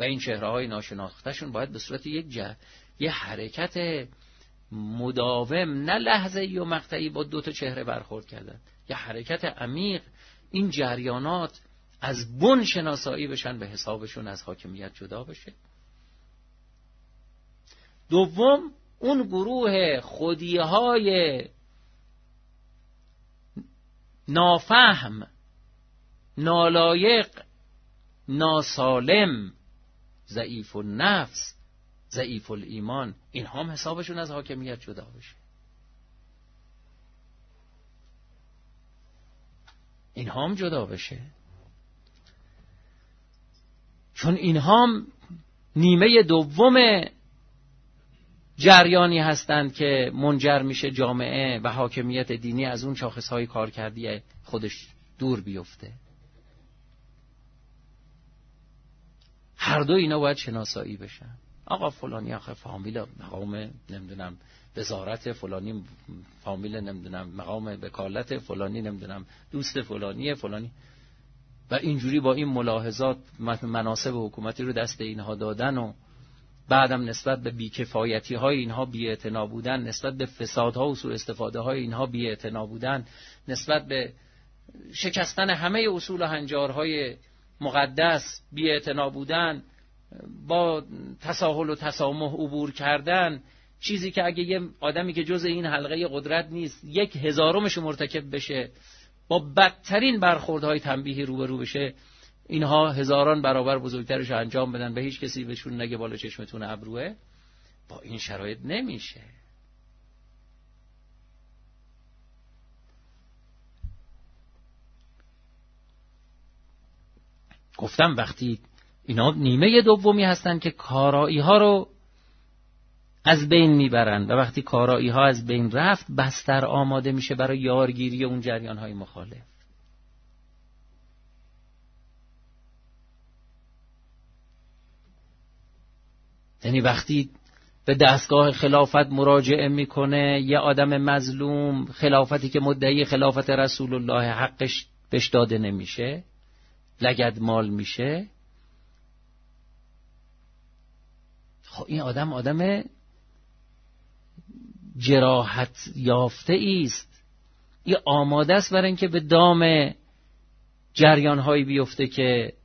و این چهره‌های ناشناخته‌شون باید به صورت یک جه یه حرکت مداوم، نه لحظه‌ای و مقطعی با دو تا چهره برخورد کردن، یه حرکت عمیق، این جریانات از بن شناسایی بشن، به حسابشون از حاکمیت جدا بشه. دوم، اون گروه خودی‌های نافهم، نالایق، ناسالم، ضعیف النفس، ضعیف الایمان، این هم حسابشون از حاکمیت جدا بشه. این هم جدا بشه، چون این هم نیمه دوم جریانی هستند که منجر میشه جامعه و حاکمیت دینی از اون شاخصهای کارکردی خودش دور بیفته. هر دو اینا باید شناسایی بشن. آقا فلانی آخه فامیل مقام نمیدونم وزارت، فلانی فامیل نمیدونم مقام وکالت، فلانی نمیدونم دوست فلانی فلانی، و اینجوری با این ملاحظات مناصب حکومتی رو دست اینها دادن و بعدم نسبت به بیکفایتی های اینها بی‌اعتنا بودن، نسبت به فسادها و سوء استفاده های اینها بی‌اعتنا بودن، نسبت به شکستن همه اصول و هنجارهای مقدس بی‌اعتنا بودن، با تساهل و تسامح عبور کردن، چیزی که اگه یه آدمی که جز این حلقه قدرت نیست یک هزارمش مرتکب بشه، با بدترین برخوردهای تنبیهی روبرو بشه، اینها هزاران برابر بزرگترش انجام بدن، به هیچ کسی بهشون نگه بالا چشمتون ابروه. با این شرایط نمیشه. گفتم وقتی اینا نیمه دومی هستن که کارایی ها رو از بین میبرن، و وقتی کارایی ها از بین رفت بستر آماده میشه برای یارگیری اون جریان های مخالف. یعنی وقتی به دستگاه خلافت مراجعه میکنه یه آدم مظلوم، خلافتی که مدعی خلافت رسول الله حقش بهش داده نمیشه، لگد مال میشه، خب این آدم آدم جراحت یافته ایست، این آماده است برای اینکه به دام جریان‌هایی بیفته که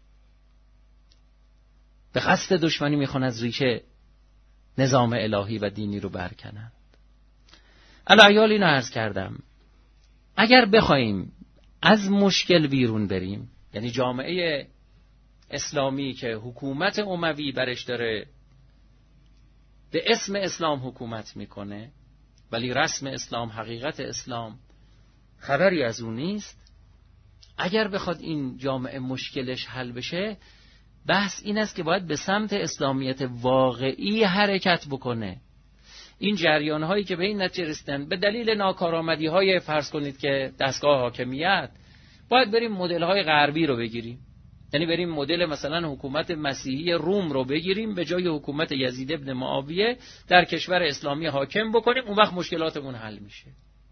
به قصد دشمنی میخوان از ریشه نظام الهی و دینی رو برکنند. الایال اینو عرض کردم، اگر بخوایم از مشکل بیرون بریم، یعنی جامعه اسلامی که حکومت اموی برش داره به اسم اسلام حکومت میکنه ولی رسم اسلام، حقیقت اسلام خبری از اون نیست، اگر بخواد این جامعه مشکلش حل بشه، بحث این است که باید به سمت اسلامیت واقعی حرکت بکنه. این جریان هایی که به این نتیجه رسیدن به دلیل ناکارآمدی های فرض کنید که دستگاه حاکمیت، باید بریم مدل های غربی رو بگیریم، یعنی بریم مدل مثلا حکومت مسیحی روم رو بگیریم به جای حکومت یزید ابن معاویه در کشور اسلامی حاکم بکنیم، اون وقت مشکلاتمون حل میشه.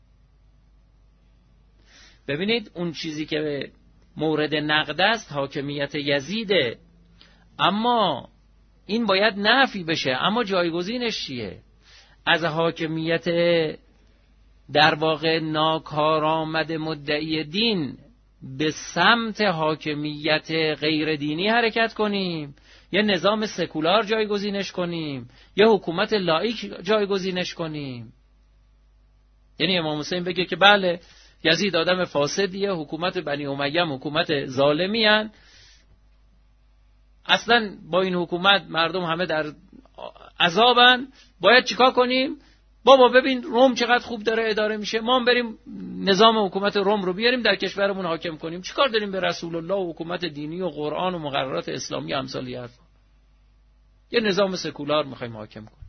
ببینید اون چیزی که مورد نقد است حاکمیت یزیده، اما این باید نفی بشه، اما جایگزینش چیه؟ از حاکمیت در واقع ناکارآمد مدعی دین به سمت حاکمیت غیر دینی حرکت کنیم، یه نظام سکولار جایگزینش کنیم، یه حکومت لایک جایگزینش کنیم. یعنی امام حسین بگه که بله یزید آدم فاسدیه، حکومت بنی امیه حکومت ظالمی هن، اصلا با این حکومت مردم همه در عذابن، باید چیکار کنیم؟ بابا ببین روم چقدر خوب داره اداره میشه، ما هم بریم نظام حکومت روم رو بیاریم در کشورمون حاکم کنیم. چیکار داریم به رسول الله و حکومت دینی و قرآن و مقررات اسلامی امثالی حرفا؟ یه نظام سکولار میخوایم حاکم کنیم.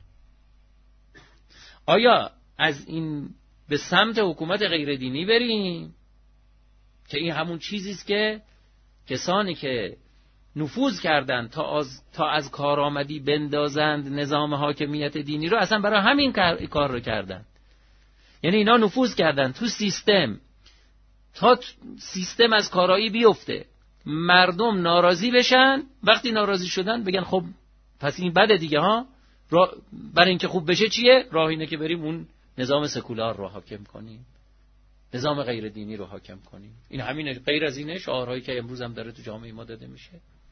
آیا از این به سمت حکومت غیر دینی بریم که این همون چیزیست که کسانی که نفوذ کردند تا از تا از کارآمدی بندازند نظام حاکمیت دینی رو، اصلا برای همین کار, کار رو کردند. یعنی اینا نفوذ کردند تو سیستم تا سیستم از کارایی بیفته، مردم ناراضی بشن، وقتی ناراضی شدن بگن خب پس این بده دیگه ها، برای اینکه خوب بشه چیه؟ راه اینه که بریم اون نظام سکولار رو حاکم کنیم، نظام غیر دینی رو حاکم کنیم. این همینه، غیر از اینه شعارهایی که امروز هم داره تو جامعه ما داده میشه.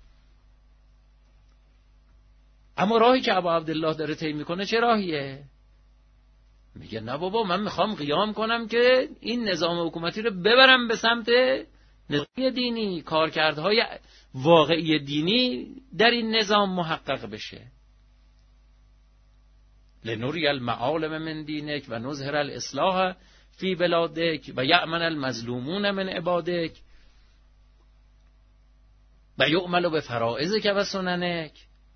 اما راهی که ابا عبدالله داره طی میکنه چه راهیه؟ میگه نه بابا، من میخوام قیام کنم که این نظام حکومتی رو ببرم به سمت نظام دینی، کارکردهای واقعی دینی در این نظام محقق بشه. لنوری المعالم من دینک و نظهر الاصلاح فی بلادک و یأمن المظلومون من عبادک و یؤمل به فرائضک و سننک.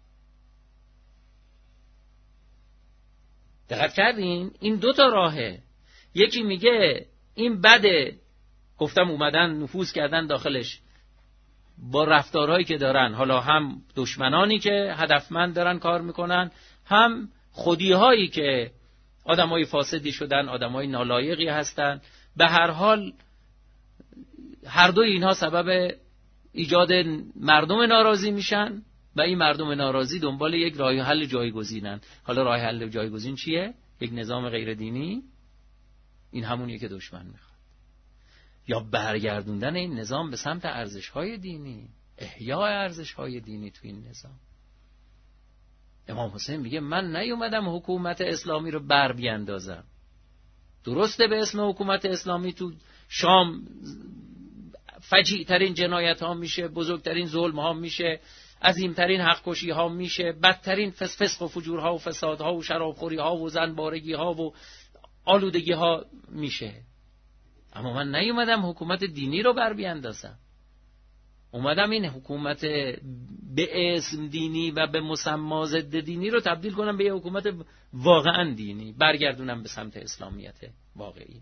دقت کردین؟ این دو تا راهه. یکی میگه این بده، گفتم اومدن نفوذ کردن داخلش با رفتارهایی که دارن، حالا هم دشمنانی که هدفمند دارن کار میکنن، هم خودی‌هایی که آدمای فاسدی شدن، آدمای نالایقی هستن. به هر حال هر دو اینها سبب ایجاد مردم ناراضی میشن و این مردم ناراضی دنبال یک راه حل جایگزینن. حالا راه حل جایگزین چیه؟ یک نظام غیر دینی. این همونیه که دشمن میخواد، یا برگردوندن این نظام به سمت ارزش‌های دینی، احیاء ارزش‌های دینی تو این نظام. امام حسین میگه من نیومدم حکومت اسلامی رو بر بیاندازم. درسته به اسم حکومت اسلامی تو شام فجیع ترین جنایت ها میشه، بزرگترین ظلم ها میشه، عظیمترین حق کشی ها میشه، بدترین فسق و فجور ها و فساد ها و شرابخوری ها و زنبارگی ها و آلودگی ها میشه. اما من نیومدم حکومت دینی رو بر بیاندازم. اومدم این حکومت به اسم دینی و به مسما ضد دینی رو تبدیل کنم به یه حکومت واقعا دینی، برگردونم به سمت اسلامیت واقعی.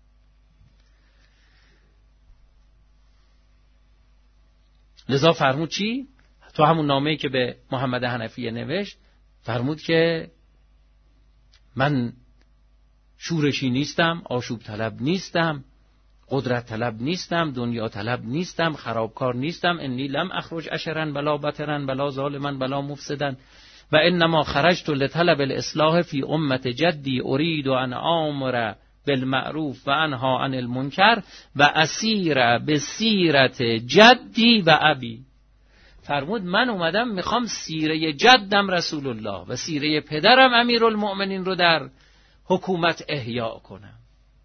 لذا فرمود چی؟ تو همون نامه‌ای که به محمد حنفیه نوشت فرمود که من شورشی نیستم، آشوب طلب نیستم، قدرت طلب نیستم، دنیا طلب نیستم، خرابکار نیستم. انی لم اخرج اشرا بلا بطرا بلا ظالما بلا مفسدا و انما خرجت لطلب الاصلاح فی امت جدی اريد ان آمر بالمعروف و انها عن المنکر و اسیر به سیرت جدی و ابی. فرمود من اومدم میخوام سیره جدم رسول الله و سیره پدرم امیرالمؤمنین رو در حکومت احیا کنم.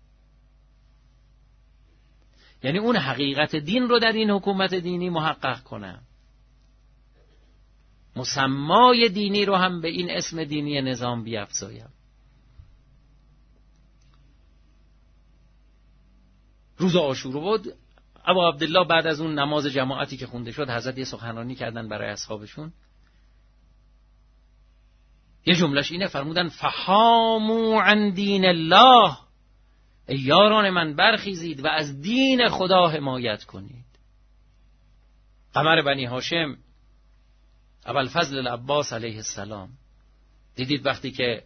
یعنی اون حقیقت دین رو در این حکومت دینی محقق کنم، مسمای دینی رو هم به این اسم دینی نظام بیفزایم. روز عاشورا بود، ابا عبدالله بعد از اون نماز جماعتی که خونده شد حضرت یه سخنرانی کردن برای اصحابشون. یه جملهش اینه، فرمودن فحاموا عن دین الله، ای یاران من برخیزید و از دین خدا حمایت کنید. قمر بنی هاشم ابوالفضل العباس علیه السلام، دیدید وقتی که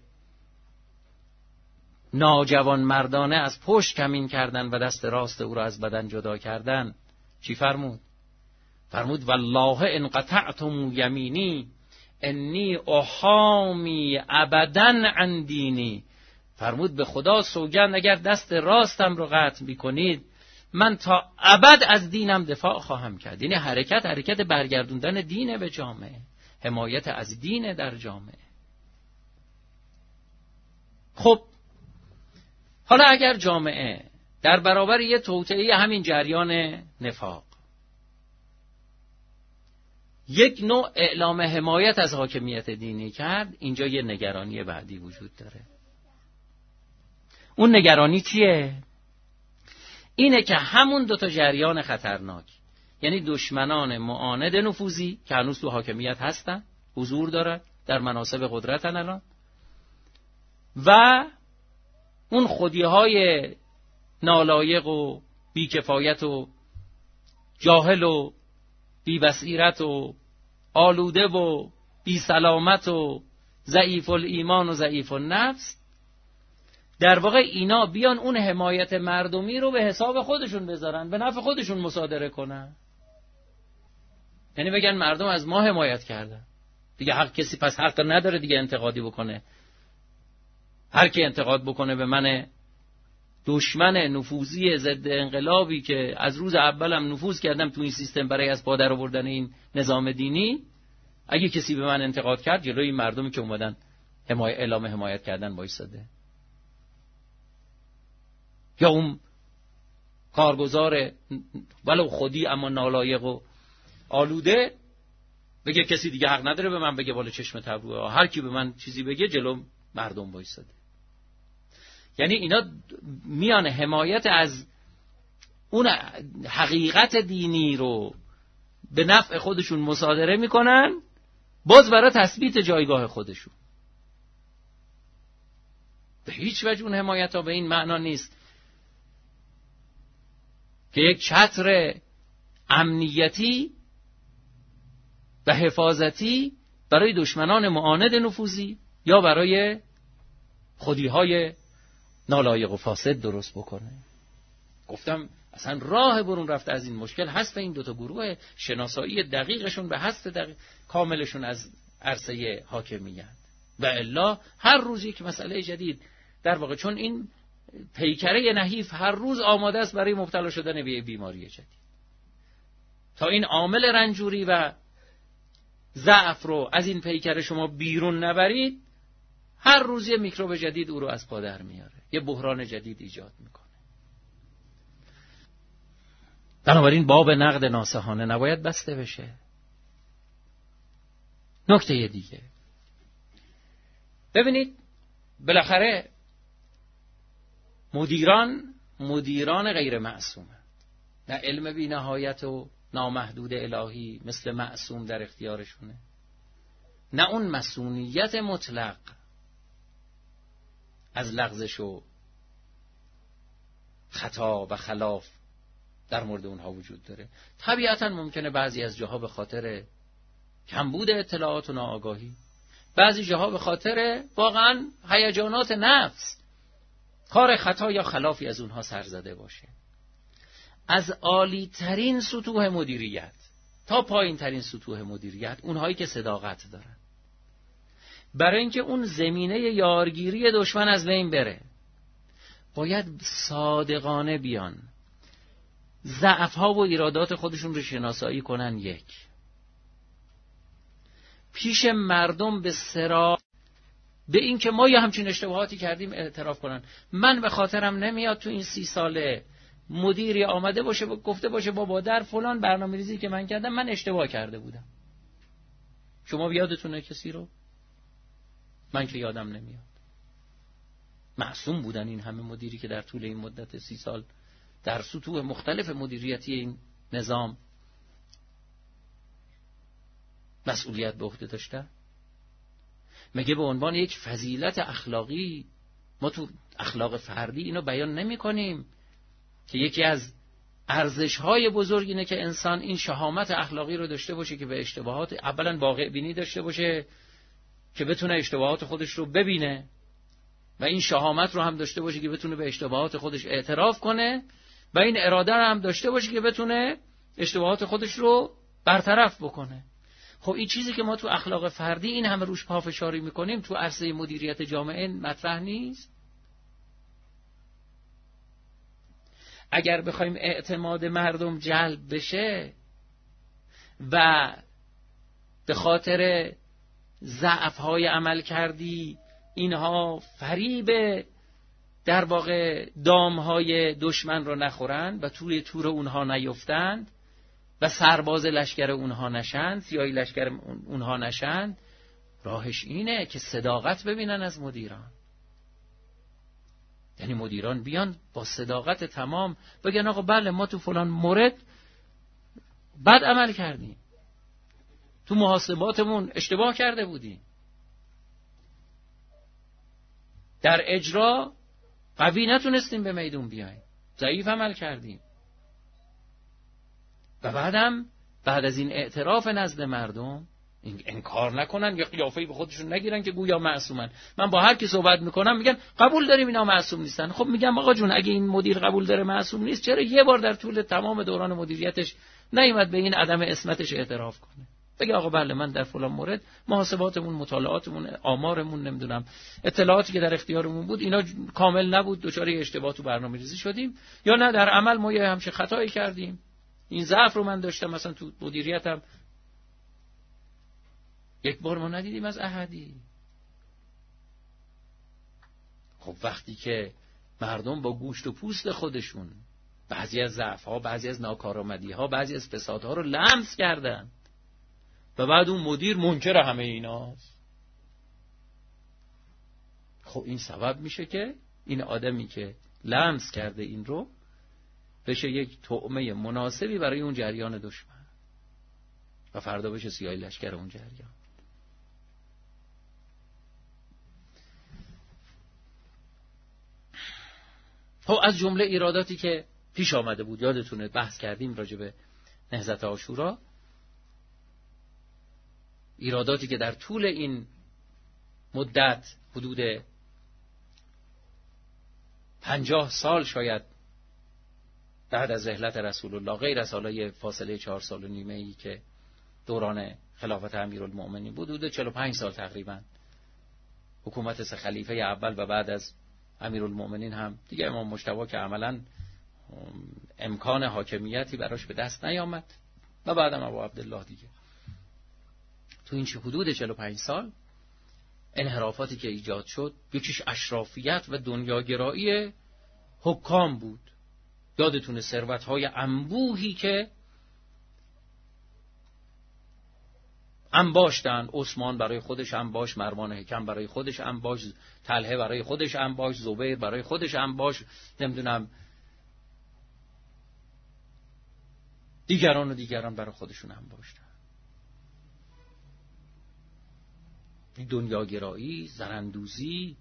ناجوان مردانه از پشت کمین کردن و دست راست او را از بدن جدا کردن، چی فرمود؟ فرمود والله ان قطعتم یمینی انی احامی ابدا عن دینی. فرمود به خدا سوگند اگر دست راستم رو قطع میکنید من تا ابد از دینم دفاع خواهم کرد. یعنی حرکت حرکت برگردوندن دین به جامعه، حمایت از دین در جامعه. خب حالا اگر جامعه در برابر یه توطئه همین جریان نفاق یک نوع اعلام حمایت از حاکمیت دینی کرد، اینجا یه نگرانی بعدی وجود داره. اون نگرانی چیه؟ اینه که همون دوتا جریان خطرناک، یعنی دشمنان معاند نفوذی که هنوز تو حاکمیت هستن، حضور دارن، در مناصب قدرتن الان، و اون خودیهای نالایق و بیکفایت و جاهل و بی‌بصیرت و آلوده و بی سلامت و ضعیف الایمان و ضعیف النفس، در واقع اینا بیان اون حمایت مردمی رو به حساب خودشون بذارن، به نفع خودشون مصادره کنن. یعنی بگن مردم از ما حمایت کردن، دیگه حق کسی پس حق نداره دیگه انتقادی بکنه. هر کی انتقاد بکنه به من دشمن نفوذی ضد انقلابی که از روز اولم نفوذ کردم تو این سیستم برای از پا در آوردن این نظام دینی، اگه کسی به من انتقاد کرد جلوی این مردمی که اومدن حمایت اعلام حمایت کردن وایساده، یا اون کارگزار ولو خودی اما نالایق و آلوده بگه کسی دیگه حق نداره به من بگه بالا چشم تبروه، هر کی به من چیزی بگه جلو مردم وایساده. یعنی اینا میان حمایت از اون حقیقت دینی رو به نفع خودشون مصادره میکنن، باز برای تثبیت جایگاه خودشون. به هیچ وجه اون حمایت ها به این معنا نیست که یک چتر امنیتی و حفاظتی برای دشمنان معاند نفوذی یا برای خودیهای نالایق و فاسد درست بکنه. گفتم اصلا راه برون رفته از این مشکل حذف این دوتا گروه، شناسایی دقیقشون به حذف دقیق کاملشون از عرصه حاکمیت، و الا هر روز یک مسئله جدید در واقع، چون این پیکره نحیف هر روز آماده است برای مبتلا شدن به بیماری جدید. تا این عامل رنجوری و ضعف رو از این پیکره شما بیرون نبرید، هر روز یه میکروب جدید او رو از پا در میاره، یه بحران جدید ایجاد میکنه. بنابراین باب نقد ناصحانه نباید بسته بشه. نکته دیگه ببینید، بالاخره مدیران مدیران غیر معصومه، نه علم بی نهایت و نامحدود الهی مثل معصوم در اختیارشونه، نه اون مسئولیت مطلق از لغزش و خطا و خلاف در مورد اونها وجود داره. طبیعتا ممکنه بعضی از جاها به خاطر کمبود اطلاعات و ناآگاهی، بعضی جاها به خاطر واقعا هیجانات نفس، کار خطا یا خلافی از اونها سر زده باشه. از عالی ترین سطوح مدیریت تا پایین ترین سطوح مدیریت، اونهایی که صداقت دارن، برای اینکه اون زمینه یارگیری دشمن از بین بره، باید صادقانه بیان ضعف‌ها و ایرادات خودشون رو شناسایی کنن. یک، پیش مردم به صراحت به این که ما یه همچین اشتباهاتی کردیم اعتراف کنن. من به خاطرم نمیاد تو این سی ساله مدیری آمده باشه گفته باشه بابا در فلان برنامه‌ریزی که من کردم من اشتباه کرده بودم. شما یادتونه کسی رو؟ من که یادم نمیاد. معصوم بودن این همه مدیری که در طول این مدت سی سال در سطوح مختلف مدیریتی این نظام مسئولیت به عهده داشته. مگه به عنوان یک فضیلت اخلاقی ما تو اخلاق فردی اینو بیان نمی کنیم که یکی از ارزش‌های بزرگ اینه که انسان این شهامت اخلاقی رو داشته باشه که به اشتباهات اولا واقع بینی داشته باشه، که بتونه اشتباهات خودش رو ببینه، و این شهامت رو هم داشته باشه که بتونه به اشتباهات خودش اعتراف کنه، و این اراده رو هم داشته باشه که بتونه اشتباهات خودش رو برطرف بکنه. خب این چیزی که ما تو اخلاق فردی این همه روش پافشاری میکنیم تو عرصه مدیریت جامعه مطرح نیست؟ اگر بخوایم اعتماد مردم جلب بشه و به خاطر ضعف‌های عمل کردی اینها فریب در واقع دامهای دشمن رو نخورند و توی تور اونها نیفتند و سرباز لشکر اونها نشند، سیاهی لشکر اونها نشند، راهش اینه که صداقت ببینن از مدیران. یعنی مدیران بیان با صداقت تمام بگن آقا بله ما تو فلان مورد بد عمل کردیم، تو محاسباتمون اشتباه کرده بودیم، در اجرا قوی نتونستیم به میدون بیاییم، ضعیف عمل کردیم. و بعدم بعد از این اعتراف نزد مردم این انکار نکنن یا قیافه‌ای به خودشون نگیرن که گویا معصومن. من با هر کی صحبت میکنم میگن قبول داریم اینا معصوم نیستن. خب میگم آقا جون اگه این مدیر قبول داره معصوم نیست، چرا یه بار در طول تمام دوران مدیریتش نیومد به این عدم عصمتش اعتراف کنه؟ بگه آقا بله من در فلان مورد محاسباتمون، مطالعاتمون، آمارمون، نمیدونم اطلاعاتی که در اختیارمون بود اینا کامل نبود، دچار اشتباه تو برنامه‌ریزی شدیم، یا نه در عمل ما یه همچین خطایی کردیم، این ضعف رو من داشتم مثلا تو مدیریتم. یک بار ما ندیدیم از احدی. خب وقتی که مردم با گوشت و پوست خودشون بعضی از ضعف‌ها، بعضی از ناکارآمدی‌ها، بعضی از فسادها رو لمس کردن و بعد اون مدیر منکر همه ایناست، خب این سبب میشه که این آدمی که لمس کرده این رو بشه یک طعمه مناسبی برای اون جریان دشمن و فردا بشه سیاه لشکر اون جریان. خب از جمله ایراداتی که پیش آمده بود، یادتونه بحث کردیم راجع به نهضت عاشورا، ایراداتی که در طول این مدت حدود پنجاه سال شاید بعد از رحلت رسول الله، غیر از حالا فاصله چهار سال و نیمه ای که دوران خلافت امیرالمؤمنین بود، حدود چهل و پنج سال تقریبا حکومت سه خلیفه اول و بعد از امیرالمؤمنین هم دیگه امام مجتبی که عملاً امکان حاکمیتی براش به دست نیامد و بعدم ابو عبدالله دیگه. تو این حدود چهل و پنج سال انحرافاتی که ایجاد شد، یکیش اشرافیت و دنیاگرایی حکام بود. یادتونه ثروت‌های انبوهی که انباشتن، عثمان برای خودش انباش، مروان حکم برای خودش انباش، طلحه برای خودش انباش، زبیر برای خودش انباش، نمیدونم دیگران و دیگران برای خودشون انباشتن. دنیاگرایی، زرندوزی،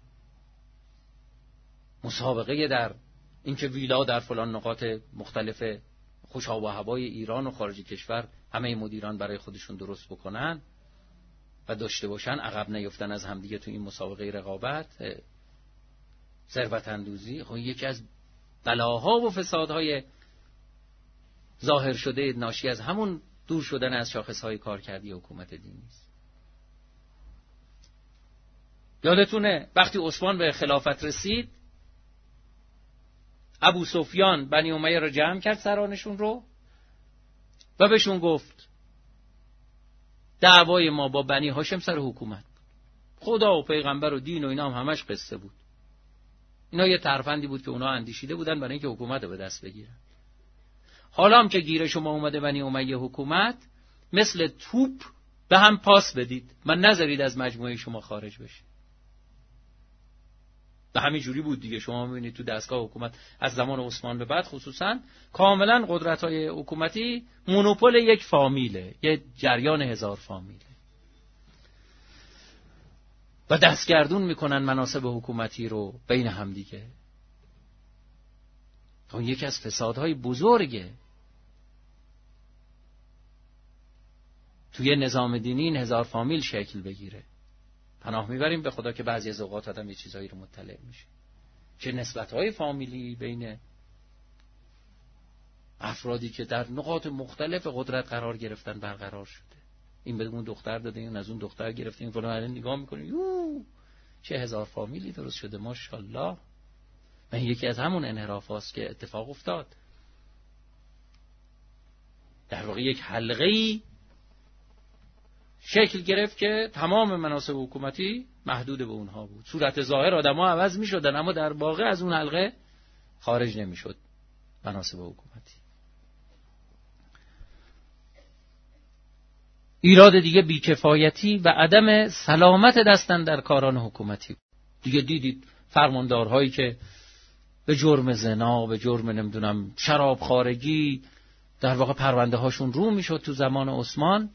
مسابقه در اینکه ویلا در فلان نقاط مختلف خوش‌آب و هوای ایران و خارج کشور همه مدیران برای خودشون درست بکنن و داشته باشن، عقب نیفتن از همدیگه تو این مسابقه رقابت، ثروت اندوزی، خب یکی از بلاها و فسادهای ظاهر شده ناشی از همون دور شدن از شاخصهای کارکردی حکومت دینی است. یادتونه وقتی عثمان به خلافت رسید، ابو سفیان بنی امیه رو جمع کرد، سرانشون رو، و بهشون گفت دعوای ما با بنی هاشم سر حکومت بود، خدا و پیغمبر و دین و اینا هم همش قصه بود. اینا یه ترفندی بود که اونا اندیشیده بودن برای اینکه حکومت رو به دست بگیرن. حالا هم که گیر شما اومده بنی امیه حکومت، مثل توپ به هم پاس بدید، من نذارید از مجموعه شما خارج بشه. به همین جوری بود دیگه. شما می‌بینید تو دستگاه حکومت از زمان عثمان به بعد خصوصا کاملا قدرت‌های حکومتی مونوپول یک فامیله، یک جریان هزار فامیله و دستگردون میکنن مناصب حکومتی رو بین هم دیگه. اون یکی از فسادهای بزرگه. توی نظام دینی این هزار فامیل شکل بگیره. پناه میبریم به خدا که بعضی از اوقات آدم یه چیزایی رو مطلع میشه، چه نسبت‌های فامیلی بین افرادی که در نقاط مختلف قدرت قرار گرفتن برقرار شده. این به اون دختر داده، این از اون دختر گرفته، این فلان. الان نگاه میکنیم یو چه هزار فامیلی درست شده، ماشاءالله. و این یکی از همون انحرافاست که اتفاق افتاد. در واقع یک حلقه‌ای شکل گرفت که تمام مناصب حکومتی محدود به اونها بود. صورت ظاهر آدم‌ها عوض می‌شدن، اما در واقع از اون حلقه خارج نمی‌شد مناصب حکومتی. ایراد دیگه بیکفایتی و عدم سلامت دستن در کاران حکومتی. دیگه دیدید فرماندارهایی که به جرم زنا، به جرم نمیدونم شرابخوارگی در واقع پرونده هاشون رو میشد تو زمان عثمان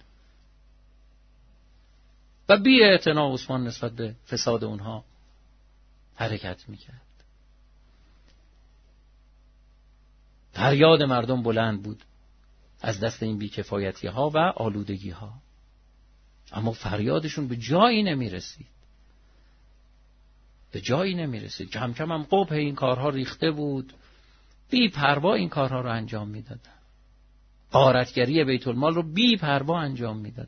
و بی اعتنا عثمان نسبت به فساد اونها حرکت میکرد. فریاد مردم بلند بود از دست این بیکفایتی ها و آلودگی ها. اما فریادشون به جایی نمیرسید، به جایی نمیرسید. کم کم هم قبح این کارها ریخته بود، بی پروا این کارها رو انجام میدادن، غارتگری بیت المال رو بی پروا انجام میدادن.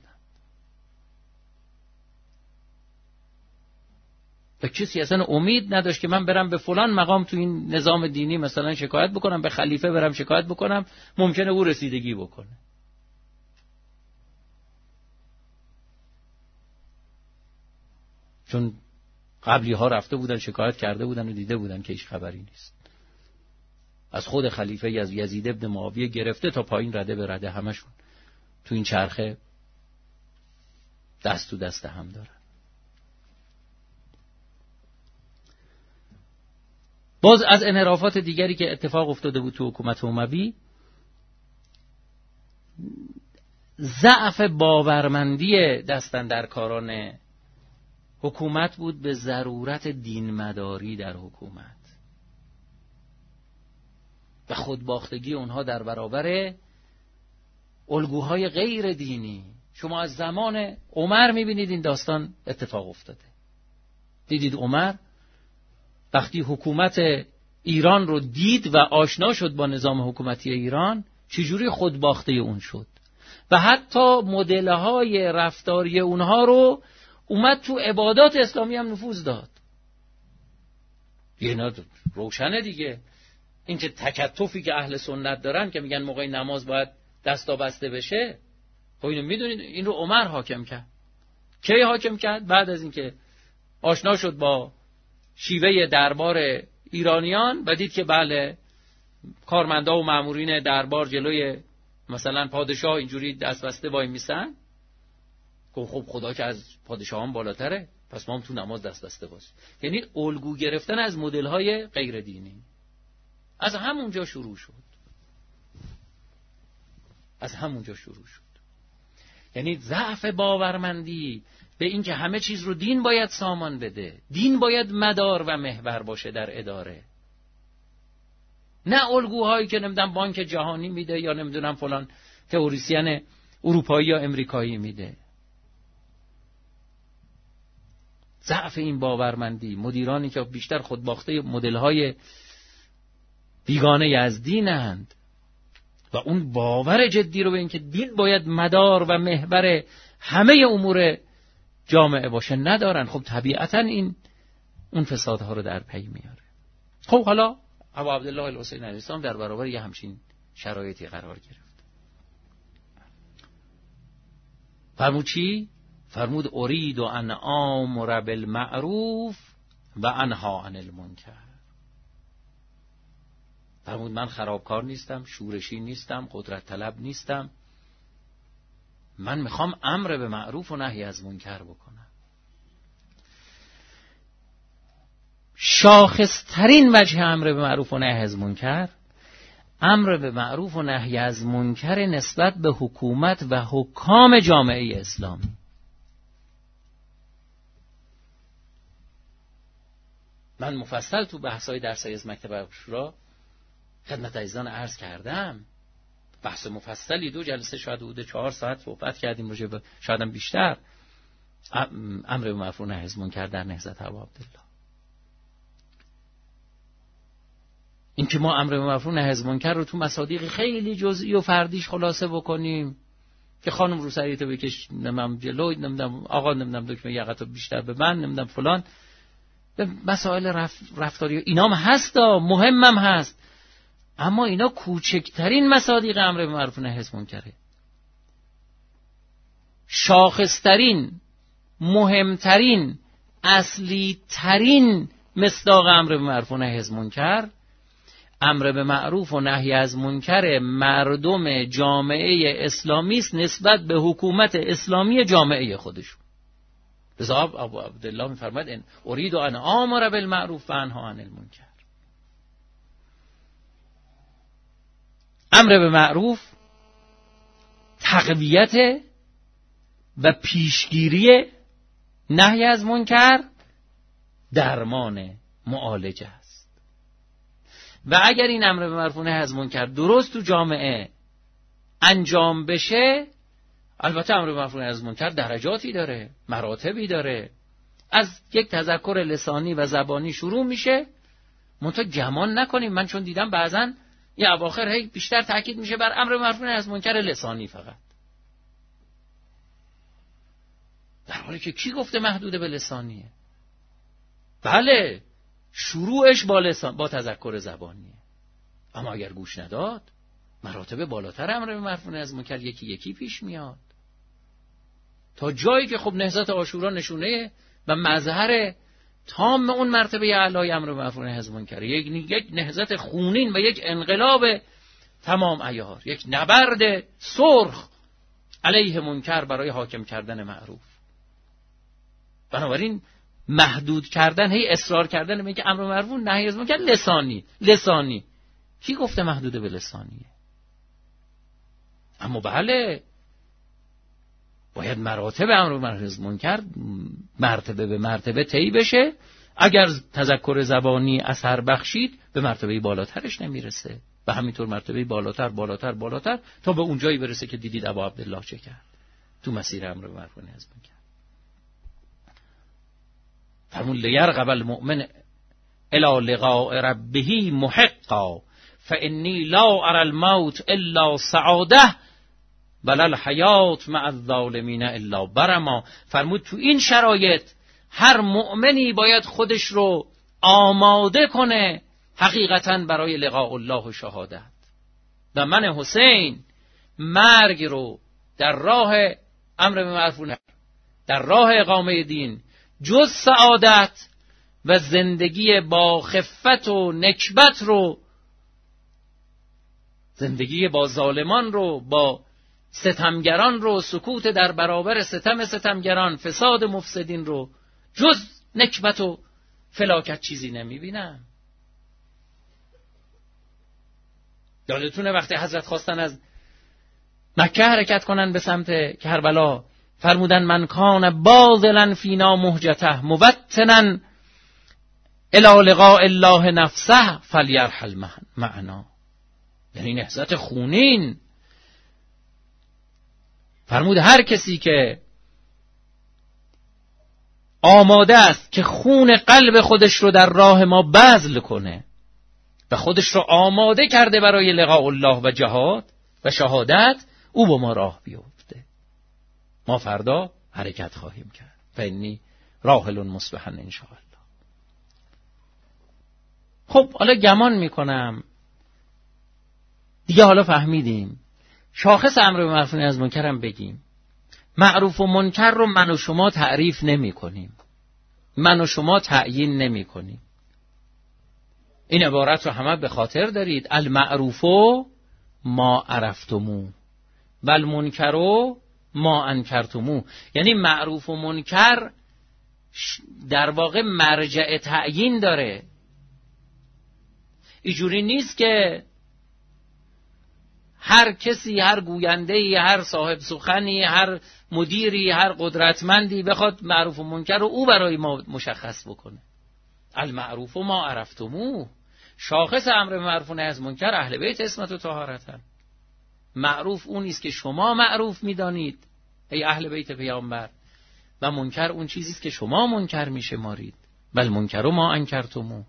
و کسی اصلا امید نداشت که من برم به فلان مقام تو این نظام دینی مثلا شکایت بکنم، به خلیفه برم شکایت بکنم، ممکنه او رسیدگی بکنه. چون قبلی ها رفته بودن شکایت کرده بودن و دیده بودن که هیچ خبری نیست. از خود خلیفه از یزید ابن معاویه گرفته تا پایین رده به رده همشون تو این چرخه دست تو دست هم دارن. باز از انحرافات دیگری که اتفاق افتاده بود تو حکومت اموی، ضعف باورمندی دستاندرکاران حکومت بود به ضرورت دین مداری در حکومت و خودباختگی اونها در برابر الگوهای غیر دینی. شما از زمان عمر میبینید این داستان اتفاق افتاده. دیدید عمر وقتی حکومت ایران رو دید و آشنا شد با نظام حکومتی ایران، چجوری خودباخته اون شد و حتی مدل‌های رفتاری اونها رو اومد تو عبادات اسلامی هم نفوذ داد. یه روشنه دیگه. این که تکتفی که اهل سنت دارن که میگن موقع نماز باید دستا بسته بشه، خب اینو میدونید این رو عمر حاکم کرد. کی حاکم کرد؟ بعد از اینکه آشنا شد با شیوه دربار ایرانیان و دید که بله کارمندا و مامورین دربار جلوی مثلا پادشاه اینجوری دست بسته وای میسن، خب خدا که از پادشاهان بالاتره، پس ما هم تو نماز دست بسته باشیم. یعنی الگو گرفتن از مدل‌های غیر دینی از همونجا شروع شد. از همونجا شروع شد. یعنی ضعف باورمندی به این که همه چیز رو دین باید سامان بده، دین باید مدار و محور باشه در اداره، نه الگوهایی که نمیدونم بانک جهانی میده یا نمیدونم فلان تئوریسین اروپایی یا امریکایی میده. ضعف این باورمندی، مدیرانی که بیشتر خودباخته مدل‌های بیگانه از دینند و اون باور جدی رو به این که دین باید مدار و محور همه امور جامعه باشه ندارن، خب طبیعتا این اون فسادها رو در پی میاره. خب حالا ابو عبدالله الحسین علیه السلام در برابر یه همچین شرایطی قرار گرفت. فرمود چی؟ فرمود ارید و ان آمر بالمعروف و انها عن المنکر. فرمود من خرابکار نیستم، شورشی نیستم، قدرت طلب نیستم، من میخوام امر به معروف و نهی از منکر بکنم. شاخصترین وجه امر به معروف و نهی از منکر، امر به معروف و نهی از منکر نسبت به حکومت و حکام جامعه اسلامی. من مفصل تو بحث‌های درس‌های از مکتب شورا خدمت عزیزان عرض کردم، بحث مفصلی دو جلسه شاید حدود چهار ساعت صحبت کردیم راجع به شاید هم بیشتر امر به معروف و نهی از منکر در نهضت ابو عبدالله. این که ما امر به معروف و نهی از منکر رو تو مصادیق خیلی جزئی و فردیش خلاصه بکنیم که خانم روسریت بکش نمیدونم جلو، نمیدونم آقا نمیدونم دکمه یقتو بیشتر به من، نمیدونم فلان، به مسائل رف... رفتاری اینام هست، مهمم هست، اما اینا کوچکترین مصادیق امر به معروف و نهی از منکره. شاخصترین، مهمترین، اصلی ترین مصداق امر به معروف و نهی از منکر، امر به معروف و نهی از منکر مردم جامعه اسلامی است نسبت به حکومت اسلامی جامعه خودشون. لذا ابو عبدالله می‌فرماید ان اريد ان آمر بالمعروف و انها عن المنکر. امر به معروف تقویت و پیشگیری، نهی از منکر درمان، معالجه است. و اگر این امر به معروف و نهی از منکر درست تو جامعه انجام بشه، البته امر معروف و نهی از منکر درجاتی داره، مراتبی داره. از یک تذکر لسانی و زبانی شروع میشه، منتها گمان نکنیم. من چون دیدم بعضن یا اواخر هی بیشتر تاکید میشه بر امر معروف و نهی از منکر لسانی فقط، در حالی که کی گفته محدود به لسانیه؟ بله، شروعش با لسان، با تذکر زبانیه، اما اگر گوش نداد مراتب بالاتر امر معروف و نهی از منکر یکی یکی پیش میاد، تا جایی که خب نهضت عاشورا نشونه و مظهر تام اون مرتبه اعلای امر معروف و نهی از منکر، یک یک نهضت خونین و یک انقلاب تمام عیار، یک نبرد سرخ علیه منکر برای حاکم کردن معروف. بنابراین محدود کردن، هی اصرار کردن به اینکه امر معروف و نهی از منکر لسانی لسانی کی گفته محدود به لسانیه؟ اما بله، باید مراتب امر معروف و نهی از منکر مرتبه به مرتبه طی بشه. اگر تذکر زبانی اثر بخشید به مرتبه بالاترش نمیرسه، و همینطور مرتبه بالاتر بالاتر بالاتر تا به اون جایی برسه که دیدید ابا عبدالله چه کرد تو مسیر امر معروف و نهی از منکر. فرمون لیرغب المؤمن الی لقاء ربه محقا فانی لا ارى الموت الا سعاده بل الحیات مع الظالمین الا برما. فرمود تو این شرایط هر مؤمنی باید خودش رو آماده کنه حقیقتاً برای لقاء الله و شهادت. و من حسین مرگ رو در راه امر معروف و نهی، در راه اقامه دین، جز سعادت و زندگی با خفت و نکبت رو، زندگی با ظالمان رو، با ستمگران رو، سکوت در برابر ستم ستمگران، فساد مفسدین رو، جز نکبت و فلاکت چیزی نمیبینم. یادتونه وقتی حضرت خواستن از مکه حرکت کنن به سمت کربلا، فرمودن من کان باذلا فینا مهجته موطنا الی لقاء الله نفسه فلیرحل معنا. یعنی نهضت خونین. فرمود هر کسی که آماده است که خون قلب خودش رو در راه ما بذل کنه و خودش رو آماده کرده برای لقاء الله و جهاد و شهادت، او با ما راه بیفته. ما فردا حرکت خواهیم کرد. فانی راحل مصبحا ان شاء الله. خب حالا گمان میکنم دیگه حالا فهمیدیم. شاخص امر معروف و نهی از منکر هم بگیم. معروف و منکر رو من و شما تعریف نمی کنیم، من و شما تعیین نمی کنیم. این عبارت رو همه به خاطر دارید. المعروف ما عرفتمو و المنکر ما انکرتمو. یعنی معروف و منکر در واقع مرجع تعیین داره. اینجوری نیست که هر کسی، هر گوینده‌ای، هر صاحب سخنی، هر مدیری، هر قدرتمندی بخواد معروف و منکر رو او برای ما مشخص بکنه. المعروف ما عرفتمو. شاخص امر معروف و نهی از منکر اهل بیت عصمت و طهارتن. معروف اون است که شما معروف میدانید ای اهل بیت پیامبر، و منکر اون چیزی است که شما منکر میشمارید. بل منکر ما انکرتمو.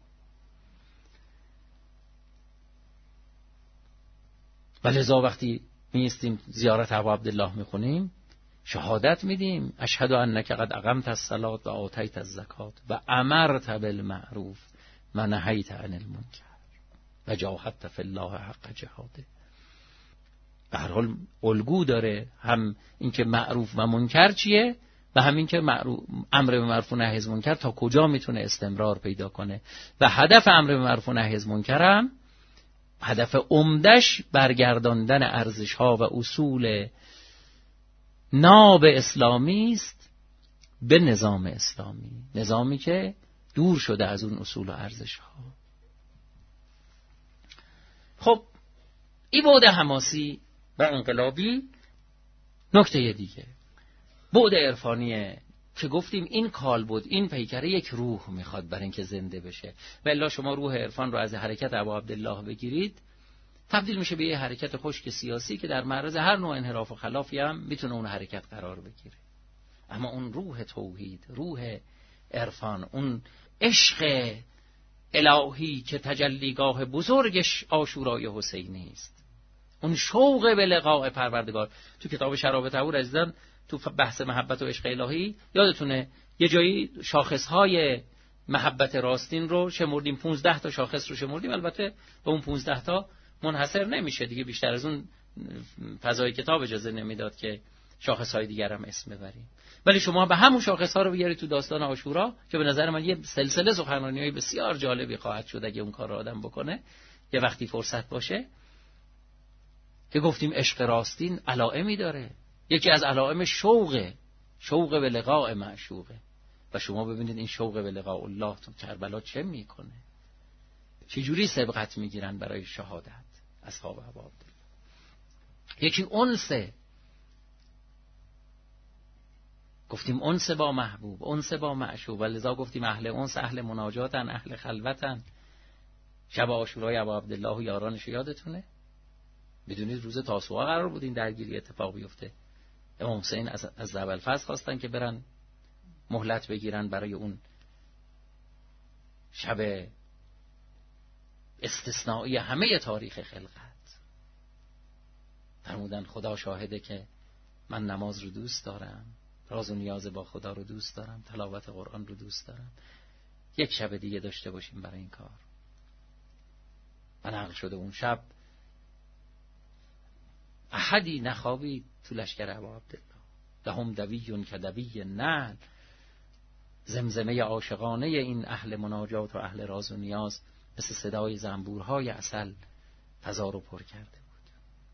ولذا وقتی میستیم زیارت ابا عبدالله میخونیم، شهادت میدیم اشهد انک قد اقمت الصلاة و آتیت الزکات و امرت بالمعروف و نهیت عن المنکر و جاهدت فی الله حق جهاده. به هر حال الگو داره، هم اینکه معروف و منکر چیه و همین که معروف امر به معروف و نهی از منکر تا کجا میتونه استمرار پیدا کنه. و هدف امر به معروف و نهی از منکر هم هدف عمدش برگرداندن ارزش‌ها و اصول ناب اسلامی است به نظام اسلامی، نظامی که دور شده از اون اصول و ارزش‌ها. خب این بعد حماسی و انقلابی. نکته دیگه بعد عرفانیه که گفتیم این کالبد، این پیکره یک روح میخواد برای اینکه زنده بشه. و الا شما روح عرفان رو از حرکت ابا عبدالله بگیرید، تبدیل میشه به یه حرکت خشک سیاسی که در معرض هر نوع انحراف و خلافی هم میتونه اون حرکت قرار بگیره. اما اون روح توحید، روح عرفان، اون عشق الهی که تجلیگاه بزرگش عاشورای حسینی است، اون شوق به لقاء پروردگار. تو کتاب شراب طهور عزیزان تو بحث محبت و عشق الهی یادتونه یه جایی شاخصهای محبت راستین رو شمردیم، پونزده تا شاخص رو شمردیم. البته به اون پونزده تا منحصر نمیشه دیگه، بیشتر از اون فضای کتاب اجازه نمیداد که شاخصهای دیگر هم اسم ببریم. ولی شما به همون شاخصها رو بیارید تو داستان عاشورا که به نظر من یه سلسله سخنرانی‌های بسیار جالبی خواهد شد اگه اون کار رو آدم بکنه یه وقتی فرصت باشه، که گفتیم عشق راستین علائمی داره. یکی از علائم شوق شوق به لقاء معشوقه. و شما ببینید این شوق به لقاء الله تو کربلا چه میکنه، چجوری سبقت میگیرن برای شهادت اصحاب ابا عبدالله. یکی انسه، گفتیم انس با محبوب، انس با معشوق، ولذا گفتیم اهل انس، اهل مناجاتن، اهل خلوتن. شب عاشورای ابا عبدالله و یارانش یادتونه؟ بدونید روز تاسوعا قرار بود این درگیری اتفاق بیفته. امام حسین از از ابوالفضل خواستن که برن مهلت بگیرن برای اون شب استثنایی همه تاریخ خلقت. فرمودن خدا شاهده که من نماز رو دوست دارم، راز و نیاز با خدا رو دوست دارم، تلاوت قرآن رو دوست دارم، یک شب دیگه داشته باشیم برای این کار. و نقل شده اون شب احدی نخوابید تو لشکر ابا عبدالله، لهم دویون که دوی نعل. زمزمه عاشقانه این اهل مناجات و اهل راز و نیاز مثل صدای زنبورهای عسل فضا رو پر کرده بود.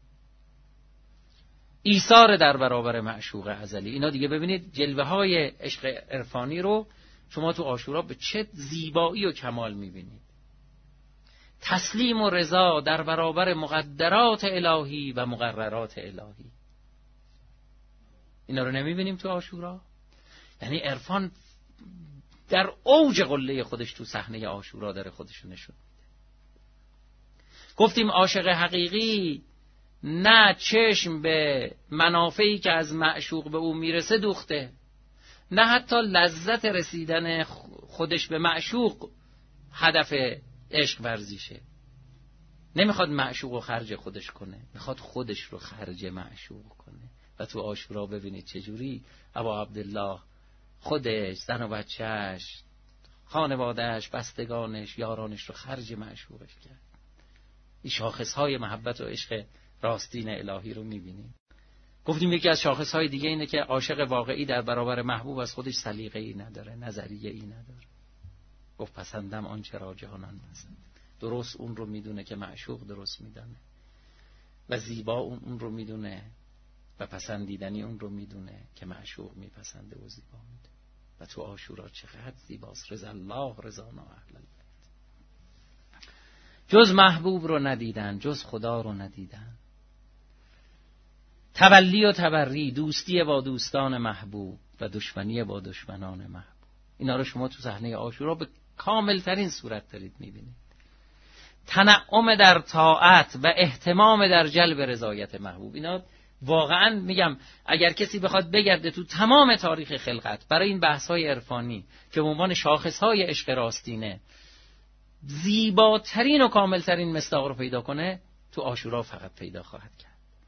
ایثار در برابر معشوق ازلی. اینا دیگه ببینید جلوه های عشق عرفانی رو شما تو عاشورا به چه زیبایی و کمال میبینید. تسلیم و رضا در برابر مقدرات الهی و مقررات الهی. اینا رو نمیبینیم تو عاشورا؟ یعنی عرفان در اوج قله خودش تو صحنه عاشورا داره خودشو نشون میده. گفتیم عاشق حقیقی نه چشم به منافعی که از معشوق به او میرسه دوخته، نه حتی لذت رسیدن خودش به معشوق هدف عشق ورزیشه. نمیخواد معشوق رو خرج خودش کنه، میخواد خودش رو خرج معشوق کنه. و تو عاشورا ببینید چجوری ابا عبدالله خودش، زن و بچهش، خانوادهش، بستگانش، یارانش رو خرج معشوقش کرد. این شاخصهای محبت و عشق راستین الهی رو میبینیم. گفتیم یکی از شاخصهای دیگه اینه که عاشق واقعی در برابر محبوب از خودش سلیقه‌ای نداره، نظریه‌ای نداره. گفت پسندم آنچه را جهانان پسند. درست اون رو میدونه که معشوق درست میدونه و زیبا اون اون رو میدونه و پسندیدنی اون رو میدونه که معشوق میپسنده و زیبا میده. و تو عاشورا چقدر زیباست. رضا الله رضانا اهل البیت. جز محبوب رو ندیدن، جز خدا رو ندیدن. تولی و تبری، دوستی با دوستان محبوب و دشمنی با دشمنان محبوب. اینا رو شما تو صحنه عاشورا به کامل ترین صورت دارید میبینید. تنعم در طاعت و اهتمام در جلب رضایت محبوب. اینا واقعا میگم اگر کسی بخواد بگرده تو تمام تاریخ خلقت برای این بحث‌های عرفانی که به عنوان شاخص‌های عشق راستینه زیباترین و کاملترین مصداق رو پیدا کنه، تو عاشورا فقط پیدا خواهد کرد.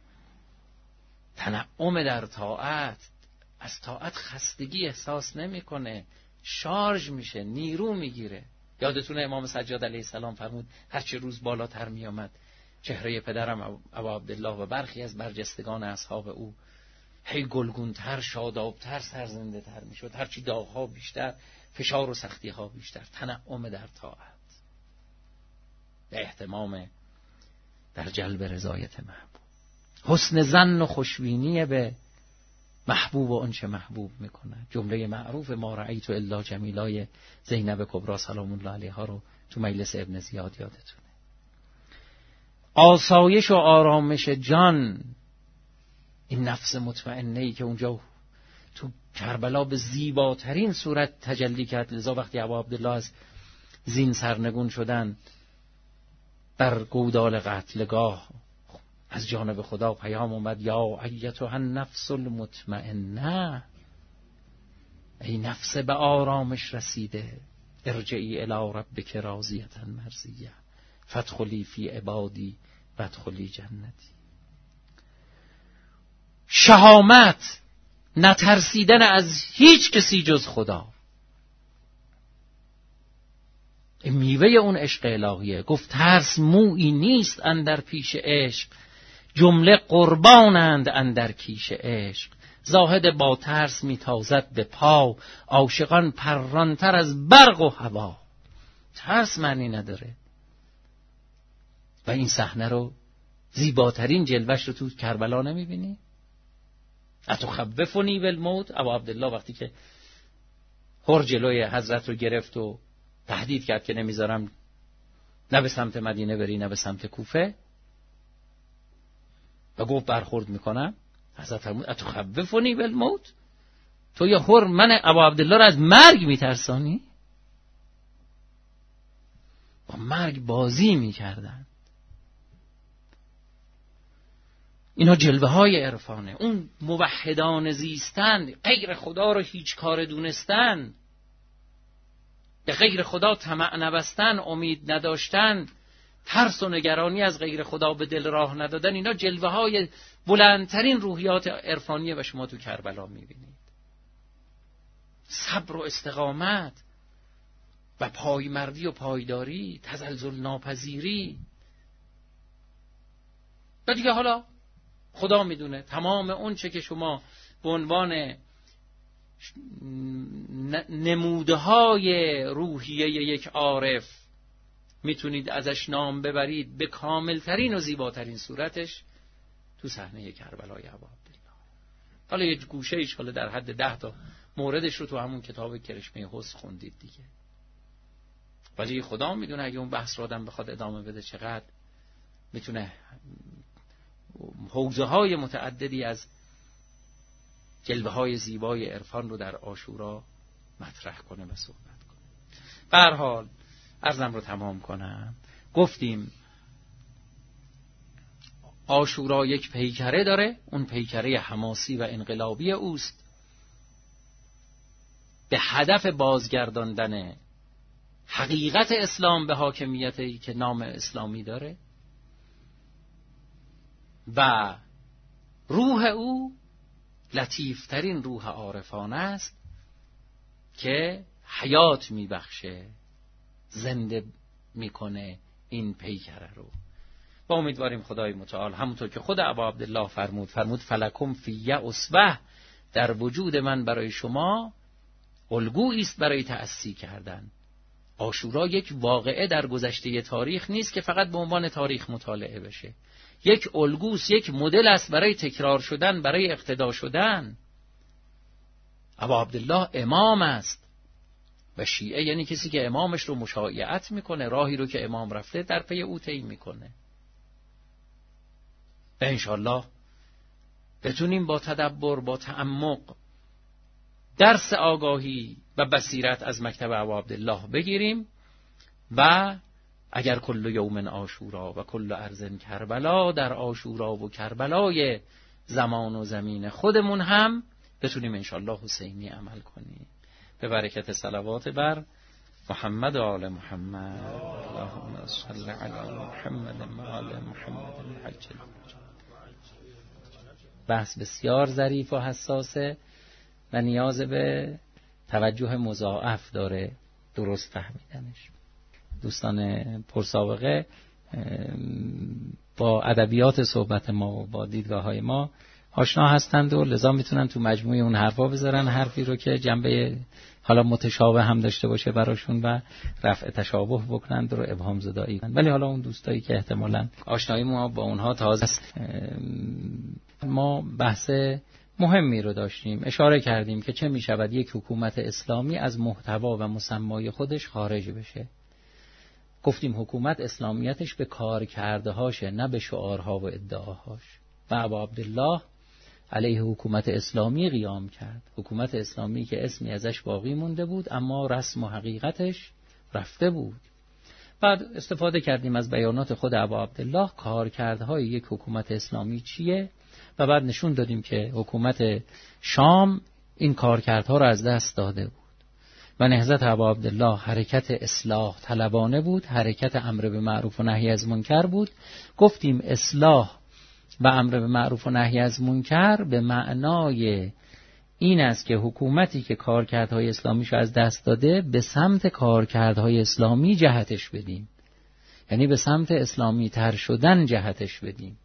تنعم در طاعت، از طاعت خستگی احساس نمیکنه، شارژ میشه، نیرو میگیره. یادتونه امام سجاد علیه السلام فرمود هرچه روز بالاتر میامد چهره پدرم ابا عبدالله و برخی از برجستگان اصحاب او هی گلگونتر، شادابتر، سرزنده تر میشد. هرچی داغها بیشتر، فشار و سختی ها بیشتر. تنعم در طاعت، اهتمام در جلب رضایت محبوب، حسن ظن و خوشبینی به محبوب و آنچه محبوب میکنه. جمله معروف ما رأیت الا جمیلای زینب کبری سلام الله علیها رو تو مجلس ابن زیاد یادتونه. آسایش و آرامش جان، این نفس مطمئنه‌ای که اونجا تو کربلا به زیباترین صورت تجلی کرد. لذا وقتی ابا عبدالله از زین سرنگون شدن در گودال قتلگاه از جانب خدا پیام اومد یا ایتها النفس المطمئنه، ای نفس به آرامش رسیده، ارجعی الی ربک راضیة مرضیة فادخلی فی عبادی وادخلی جنتی. شهامت، نترسیدن از هیچ کسی جز خدا، میوه اون عشق الهیه. گفت ترس مویی نیست اندر پیش عشق، جمله قربانند اندر کیش عشق. زاهد با ترس میتازد به پا، عاشقان پرانتر از برق و هوا. ترس معنی نداره. و این صحنه رو، زیباترین جلوش رو تو کربلا نمیبینی؟ اتخوفنی بالموت. ابو عبدالله وقتی که هر جلوی حضرت رو گرفت و تهدید کرد که نمیذارم نه به سمت مدینه بری نه به سمت کوفه، و گفت برخورد میکنم، حضرت فرمود اتخوفنی بالموت، تو یا هر من ابو عبدالله رو از مرگ میترسانی؟ با مرگ بازی میکردن. اینا جلوه های عرفانه. اون موحدان زیستن، غیر خدا رو هیچ کار دونستن، به غیر خدا طمع نبستن، امید نداشتن، ترس و نگرانی از غیر خدا به دل راه ندادن، اینا جلوه های بلندترین روحیات عرفانیه و شما تو کربلا میبینید. صبر و استقامت و پایمردی و پایداری، تزلزل ناپذیری. و دیگه حالا خدا میدونه تمام اون چه که شما به عنوان نمودهای روحیه یک عارف میتونید ازش نام ببرید، به کاملترین و زیباترین صورتش تو صحنه کربلای ابو عبدالله. حالا یه گوشه ایش حالا در حد ده تا موردش رو تو همون کتاب کرشمه حسن خوندید دیگه. ولی خدا میدونه اگه اون بحث رو آدم بخواد ادامه بده چقدر میتونه حوزه های متعددی از جلوه های زیبای عرفان رو در عاشورا مطرح کنه و صحبت کنه. به هر حال عرضم رو تمام کنم. گفتیم عاشورا یک پیکره داره، اون پیکره حماسی و انقلابی اوست، به هدف بازگرداندن حقیقت اسلام به حاکمیتی که نام اسلامی داره، و روح او لطیفترین روح عارفانه است که حیات میبخشه، زنده میکنه این پیکره رو. و امیدواریم خدای متعال همونطور که خود ابا عبدالله فرمود فرمود فلکم فی اسوه، در وجود من برای شما الگویی است برای تأسی کردن. عاشورا یک واقعه در گذشته تاریخ نیست که فقط به عنوان تاریخ مطالعه بشه، یک الگوست، یک مدل است برای تکرار شدن، برای اقتدا شدن. ابا عبدالله امام است و شیعه یعنی کسی که امامش رو مشایعت میکنه، راهی رو که امام رفته در پی او طی میکنه. و انشالله بتونیم با تدبر، با تعمق درس آگاهی و بصیرت از مکتب ابا عبدالله بگیریم، و اگر کل یوم عاشورا و کل ارض کربلا، در عاشورا و کربلای زمان و زمین خودمون هم بتونیم انشالله حسینی عمل کنیم. به برکت صلوات بر محمد و آل محمد. اللهم صل علی محمد و آل محمد. بحث بسیار ظریف و حساسه و نیاز به توجه مضاعف داره درست فهمیدنش. دوستان پرسابقه با ادبیات صحبت ما و با دیدگاه های ما آشنا هستند و لذا میتونن تو مجموعه اون حرفا بذارن، حرفی رو که جنبه حالا متشابه هم داشته باشه براشون و رفع تشابه بکنند رو ابهام زدایی کنند. ولی حالا اون دوستایی که احتمالاً آشنایی ما با اونها تازه است، ما بحث مهمی رو داشتیم، اشاره کردیم که چه میشود یک حکومت اسلامی از محتوا و مسمای خودش خارج بشه. گفتیم حکومت اسلامیتش به کار کرده هاشه، نه به شعارها و ادعاهاش. و ابا عبدالله علیه حکومت اسلامی قیام کرد، حکومت اسلامی که اسمی ازش باقی مونده بود اما رسم و حقیقتش رفته بود. بعد استفاده کردیم از بیانات خود ابا عبدالله کارکردهای یک حکومت اسلامی چیه و بعد نشون دادیم که حکومت شام این کارکردها را از دست داده بود و نهضت ابا عبدالله حرکت اصلاح طلبانه بود، حرکت امر به معروف و نهی از منکر بود. گفتیم اصلاح و امر به معروف و نهی از منکر به معنای این است که حکومتی که کارکردهای اسلامیش از دست داده به سمت کارکردهای اسلامی جهتش بدیم، یعنی به سمت اسلامی تر شدن جهتش بدیم،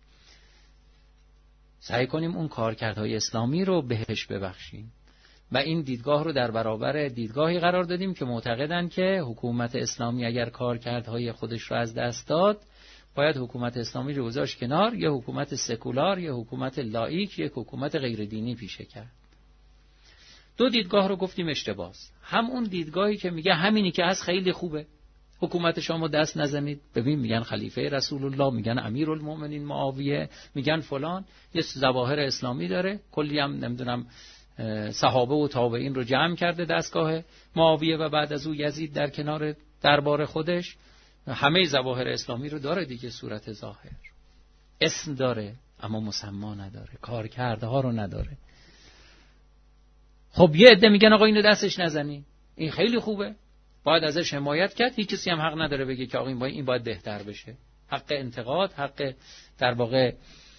سعی کنیم اون کارکردهای اسلامی رو بهش ببخشیم و این دیدگاه رو در برابر دیدگاهی قرار دادیم که معتقدن که حکومت اسلامی اگر کارکردهای خودش رو از دست داد باید حکومت اسلامی رو گذاشت کنار، یه حکومت سکولار، یه حکومت لاییک، یه حکومت غیر دینی پیشه کرد. دو دیدگاه رو گفتیم اشتباهه. هم اون دیدگاهی که میگه همینی که هست خیلی خوبه، حکومت شما دست نزنید، ببین میگن خلیفه رسول الله، میگن امیرالمؤمنین معاویه، میگن فلان، یه ظواهر اسلامی داره، کلی هم نمیدونم صحابه و تابعین رو جمع کرده دستگاه معاویه و بعد از او یزید در کنار دربار خودش، همه ظواهر اسلامی رو داره دیگه، صورت ظاهر اسم داره اما مسما نداره، کارکردها رو نداره. خب یه عده میگن آقا اینو دستش نزنی، این خیلی خوبه، باید ازش حمایت کرد، هیچ کسی هم حق نداره بگه که آقا این باید این باید بهتر بشه. حق انتقاد، حق در واقع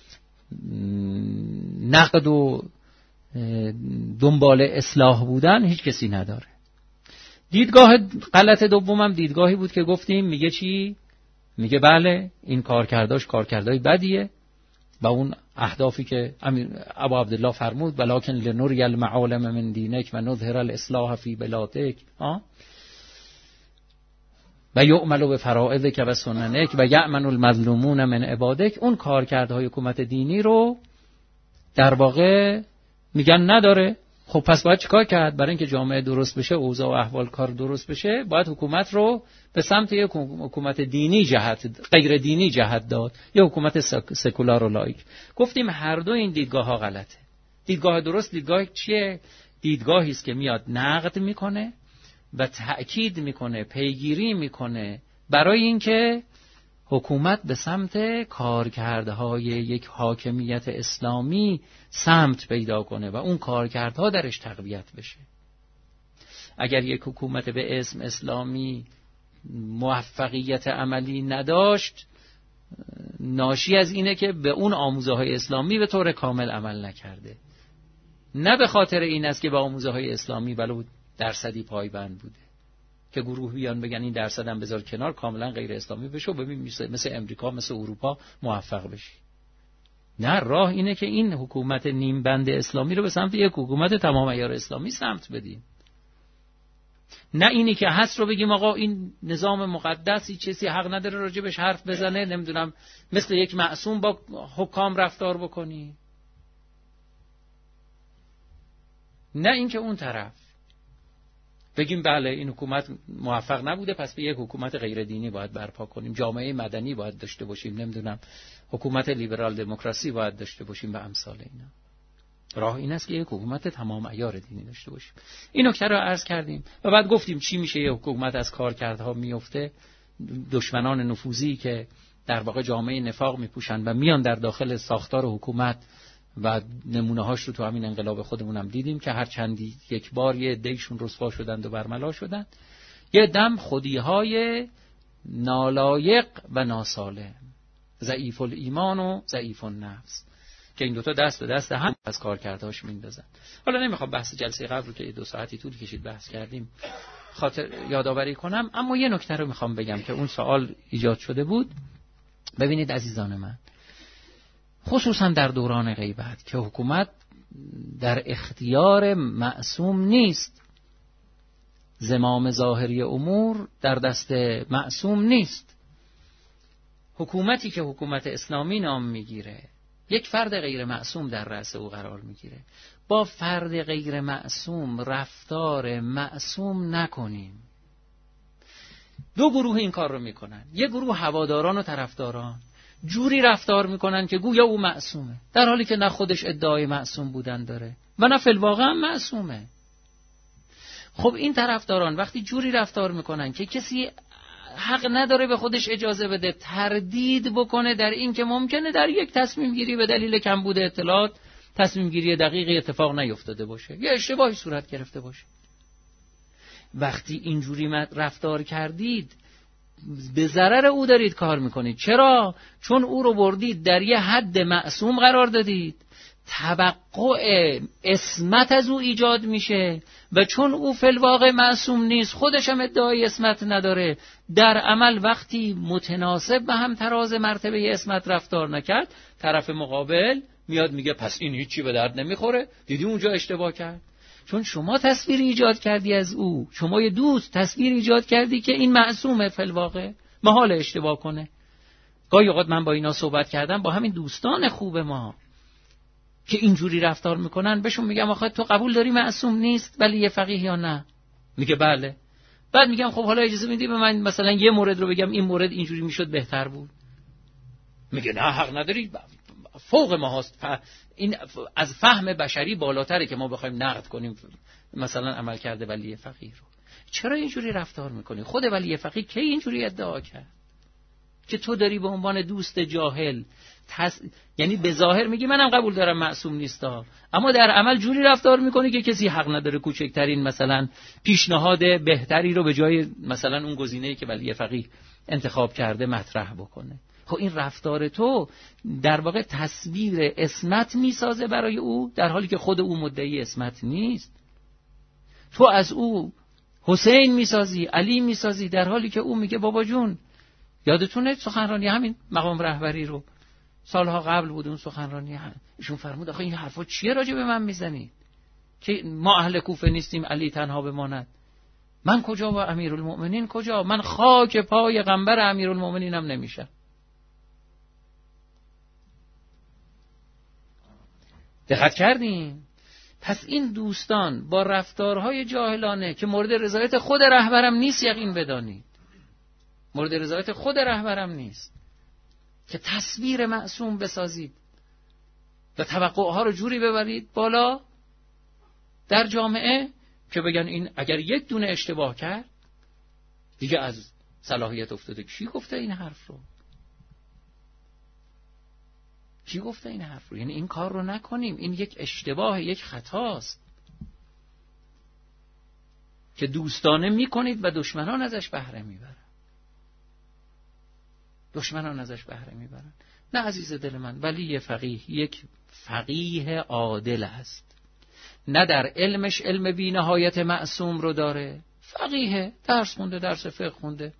نقد و دنبال اصلاح بودن هیچ کسی نداره. دیدگاه غلط دومم دیدگاهی بود که گفتیم میگه چی؟ میگه بله این کارکرداش کارکردای بدیه و اون اهدافی که ابو عبدالله فرمود ولکن لنوری المعالم من دینک و نظهر الاصلاح فی بلادک و یعمل به فرائضک و سننک و یأمن المظلومون من عبادک، اون کارکردهای حکومت دینی رو در واقع میگن نداره. خب پس باید چیکار کرد؟ برای اینکه جامعه درست بشه، اوضاع و احوال کار درست بشه، باید حکومت رو به سمت یک حکومت دینی جهت، غیر دینی جهت داد، یا حکومت سکولار و لایک. گفتیم هر دو این دیدگاه ها غلطه. دیدگاه درست دیدگاه چیه؟ دیدگاهی است که میاد نقد میکنه و تأکید میکنه، پیگیری میکنه برای اینکه حکومت به سمت کارکردهای یک حاکمیت اسلامی سمت پیدا کنه و اون کارکردها درش تقویت بشه. اگر یک حکومت به اسم اسلامی موفقیت عملی نداشت، ناشی از اینه که به اون آموزه های اسلامی به طور کامل عمل نکرده، نه به خاطر این است که به آموزه های اسلامی ولو درصدی پایبند بوده که گروه بیان بگن این درصد هم بذار کنار کاملا غیر اسلامی بشه و ببین مثل امریکا مثل اروپا موفق بشی. نه، راه اینه که این حکومت نیم بند اسلامی رو به سمت یک حکومت تمام عیار اسلامی سمت بدیم. نه اینی که هست رو بگیم آقا این نظام مقدسی چیزی حق نداره راجبش حرف بزنه، نمیدونم مثل یک معصوم با حکام رفتار بکنی. نه اینکه اون طرف بگیم بله این حکومت موفق نبوده پس به یک حکومت غیر دینی باید برپا کنیم، جامعه مدنی باید داشته باشیم، نمیدونم حکومت لیبرال دموکراسی باید داشته باشیم و امثال اینا. راه این است که یک حکومت تمام عیار دینی داشته باشیم. این نکته رو عرض کردیم و بعد گفتیم چی میشه یک حکومت از کارکردها میفته. دشمنان نفوذی که در واقع جامعه نفاق میپوشن و میان در داخل ساختار حکومت و نمونه هاش رو تو همین انقلاب خودمون هم دیدیم که هر چندی یک بار یه عده‌شون رسوا شدند و برملا شدند. یه دم خودی‌های نالایق و ناسالم، ضعیف الایمان و ضعیف النفس، که این دوتا دست به دست هم از کارکردهاش میندازن. حالا نمیخوام بحث جلسه قبل رو که دو ساعتی طول کشید بحث کردیم خاطر یادآوری کنم، اما یه نکته رو میخوام بگم که اون سوال ایجاد شده بود. ببینید عزیزان من، خصوصا در دوران غیبت که حکومت در اختیار معصوم نیست، زمام ظاهری امور در دست معصوم نیست. حکومتی که حکومت اسلامی نام میگیره یک فرد غیر معصوم در رأس او قرار میگیره. با فرد غیر معصوم رفتار معصوم نکنیم. دو گروه این کار رو میکنن. یک گروه هواداران و طرفداران جوری رفتار میکنن که گویا او معصومه، در حالی که نه خودش ادعای معصوم بودن داره و نه فی الواقع هم معصومه. خب این طرفداران وقتی جوری رفتار میکنن که کسی حق نداره به خودش اجازه بده تردید بکنه در این که ممکنه در یک تصمیم گیری به دلیل کمبود اطلاعات تصمیم گیری دقیقی اتفاق نیفتاده باشه یا اشتباهی صورت گرفته باشه. وقتی اینجوری رفتار کردید به ضرر او دارید کار میکنید. چرا؟ چون او رو بردید در یه حد معصوم قرار دادید، توقع عصمت از او ایجاد میشه و چون او فی الواقع معصوم نیست، خودش هم ادعای عصمت نداره، در عمل وقتی متناسب به هم تراز مرتبه عصمت رفتار نکرد، طرف مقابل میاد میگه پس این هیچی به درد نمیخوره، دیدی اونجا اشتباه کرد. چون شما تصویر ایجاد کردی از او، شما یه دوست تصویر ایجاد کردی که این معصومه، فی الواقع محال اشتباه کنه. گاهی اوقات من با اینا صحبت کردم، با همین دوستان خوب ما که اینجوری رفتار میکنن، بهشون میگم آخه تو قبول داری معصوم نیست ولی یه فقیه یا نه؟ میگه بله. بعد میگم خب حالا اجازه میدی به من مثلا یه مورد رو بگم این مورد اینجوری میشد بهتر بود؟ میگه نه حق نداری، فوق ما هست، این از فهم بشری بالاتره که ما بخوایم نقد کنیم مثلا عمل کرده ولی فقیه رو. چرا اینجوری رفتار میکنی؟ خود ولی فقیه کی اینجوری ادعا کرد که تو داری به عنوان دوست جاهل تس... یعنی به ظاهر میگی منم قبول دارم معصوم نیستا، اما در عمل جوری رفتار میکنی که کسی حق نداره کوچکترین مثلا پیشنهاد بهتری رو به جای مثلا اون گزینه‌ای که ولی فقیه انتخاب کرده مطرح بکنه. خب این رفتار تو در واقع تصویر عصمت میسازه برای او، در حالی که خود او مدعی عصمت نیست. تو از او حسین میسازی، علی میسازی، در حالی که او میگه بابا جون یادتونه سخنرانی همین مقام رهبری رو سالها قبل بود، اون سخنرانی ایشون فرمود آخه این حرفا چیه راجع به من میزنی که ما اهل کوفه نیستیم، علی تنها بماند؟ من کجا و امیرالمؤمنین کجا؟ من خاک پای غنبر امیرالمؤمنینم نمیشم. دقت کردیم؟ پس این دوستان با رفتارهای جاهلانه که مورد رضایت خود رهبرم نیست، یقین بدانید مورد رضایت خود رهبرم نیست که تصویر معصوم بسازید و توقعها رو جوری ببرید بالا در جامعه که بگن این اگر یک دونه اشتباه کرد دیگه از صلاحیت افتاده. کی گفته این حرف رو؟ کی گفته این حرف رو؟ یعنی این کار رو نکنیم، این یک اشتباه، یک خطاست که دوستانه میکنید و دشمنان ازش بهره میبرن. دشمنان ازش بهره میبرن. نه عزیز دل من، ولی فقیه یک فقیه عادل است. نه در علمش علم بی نهایت معصوم رو داره، فقیه درس خونده، درس فقه خونده،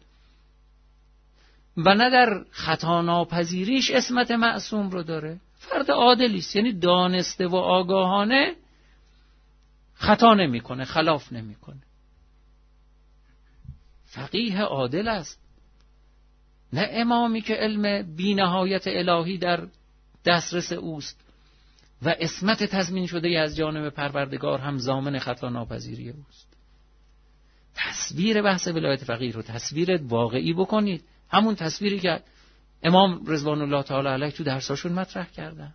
و نه در خطا ناپذیریش عصمت معصوم رو داره. فرد عادلی است، یعنی دانسته و آگاهانه خطا نمیکنه، خلاف نمیکنه. فقیه عادل است، نه امامی که علم بی نهایت الهی در دسترس اوست و عصمت تضمین شده از جانب پروردگار هم ضامن خطا ناپذیری اوست. تصویر بحث ولایت فقیه رو تصویر واقعی بکنید، همون تصویری که امام رضوان الله تعالی علیه تو درساشون مطرح کردن.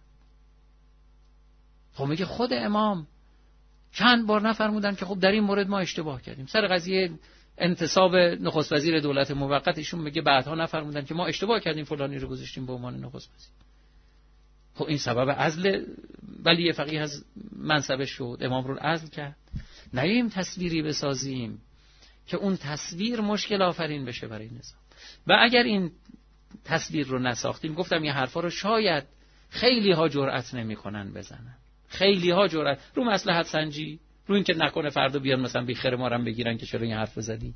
خب میگه خود امام چند بار نفرمودن که خب در این مورد ما اشتباه کردیم. سر قضیه انتصاب نخست وزیر دولت موقت ایشون میگه بعدها نفرمودن که ما اشتباه کردیم فلانی رو گذاشتیم به عنوان نخست وزیر. خب این سبب عزل ولی فقیه از منصبش شد، امام رو عزل کرد. نیم تصویری بسازیم که اون تصویر مشکل آفرین بشه برای نظام. و اگر این تصویر رو نساختیم، گفتم این حرفا رو شاید خیلی ها جرأت نمی‌کنن بزنن، خیلی ها جرأت رو مصلحت سنجی، رو این که نکنه فردا بیان مثلا بیخیر ما رو بگیرن که چرا این حرف زدی.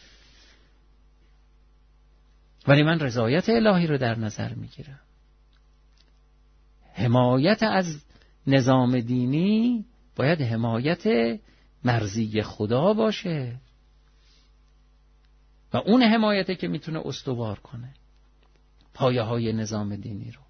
ولی من رضایت الهی رو در نظر میگیرم. حمایت از نظام دینی باید حمایت مرضی خدا باشه و اون حمایته که میتونه استوار کنه پایه های نظام دینی رو.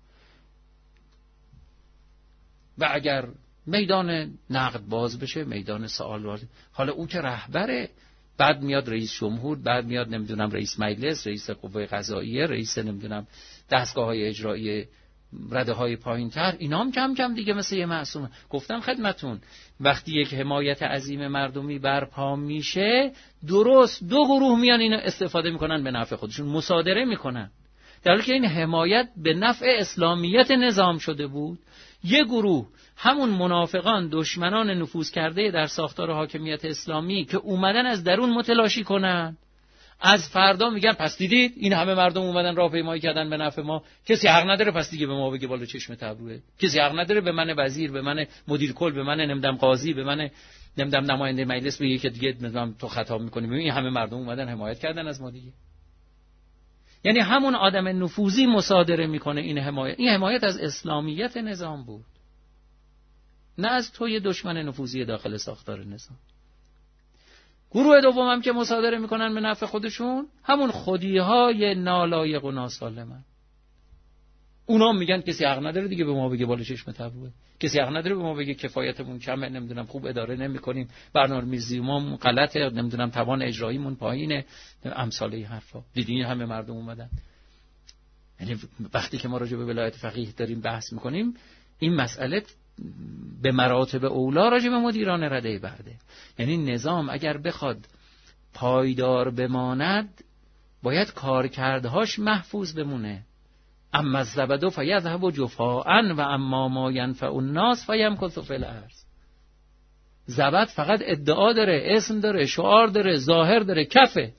و اگر میدان نقد باز بشه، میدان سوال باز، حالا او که رهبره، بعد میاد رئیس جمهور، بعد میاد نمیدونم رئیس مجلس، رئیس قوه قضاییه، رئیس نمیدونم دستگاه های اجرایی رده های پایین تر، اینا هم کم کم دیگه مثل یه معصوم. گفتم خدمتون وقتی یک حمایت عظیم مردمی برپا میشه، درست دو گروه میان اینو استفاده میکنن به نفع خودشون، مصادره میکنن، در حالی که این حمایت به نفع اسلامیت نظام شده بود. یه گروه همون منافقان، دشمنان نفوذ کرده در ساختار حاکمیت اسلامی که اومدن از درون متلاشی کنن، از فردا میگن پس دیدید این همه مردم اومدن راهپیمایی کردن به نفع ما، کسی حق نداره پس دیگه به ما بگه بالا چشم ابروه، کسی حق نداره به من وزیر، به من مدیر کل، به من نمیدونم قاضی، به من نمیدونم نماینده مجلس بگه که دیگه نمیدونم تو خطا میکنی، این همه مردم اومدن حمایت کردن از ما دیگه. یعنی همون آدم نفوذی مصادره میکنه این حمایت. این حمایت از اسلامیت نظام بود، نه از توی دشمن نفوذی داخل ساختار نظام. گروه دوم هم که مصادره میکنن به نفع خودشون، همون خودیهای نالایق و ناسالمن. اونا میگن کسی حق نداره دیگه به ما بگه بالا چشم ابروه، کسی حق نداره به ما بگه کفایتمون کمه، نمیدونم خوب اداره نمیکنیم، برنامه‌ریزیمون غلطه، نمیدونم توان اجراییمون پایینه، امثال این حرفا. دیدین همه مردم اومدن. یعنی وقتی که ما راجع به ولایت فقیه داریم بحث میکنیم، این مسئله به مراتب اولا راجع به مدیران رده برده. یعنی نظام اگر بخواد پایدار بماند، باید کارکردهاش محفوظ بمونه. اما الزبد فیذهب جفاء و اما ما ینفع الناس فیمکث فی الارض. زبد فقط ادعا داره، اسم داره، شعار داره، ظاهر داره، کفه.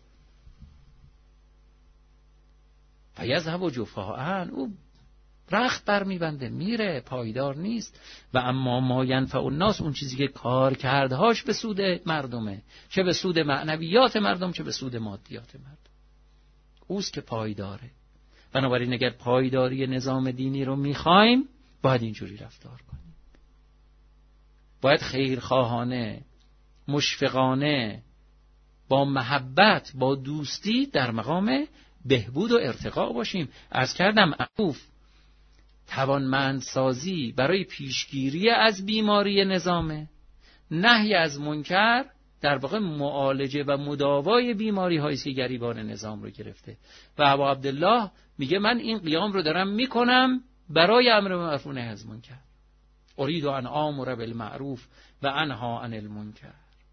فیذهب جفاء، او رخت بر میبنده میره، پایدار نیست. و اما ما ینفع الناس، اون چیزی که کار کردهاش به سود مردمه، چه به سود معنویات مردم چه به سود مادیات مردم، اوست که پایداره. بنابراین اگر پایداری نظام دینی رو میخوایم، باید اینجوری رفتار کنیم. باید خیرخواهانه، مشفقانه، با محبت، با دوستی در مقام بهبود و ارتقا باشیم. عرض کردم معروف توانمندسازی برای پیشگیری از بیماری نظامه، نهی از منکر در واقع معالجه و مداوای بیماری هایی که گریبان نظام رو گرفته. و ابا عبدالله میگه من این قیام رو دارم میکنم برای امر معروف و نهی از منکر. اريد ان آمر بالمعروف و انها عن المنکر.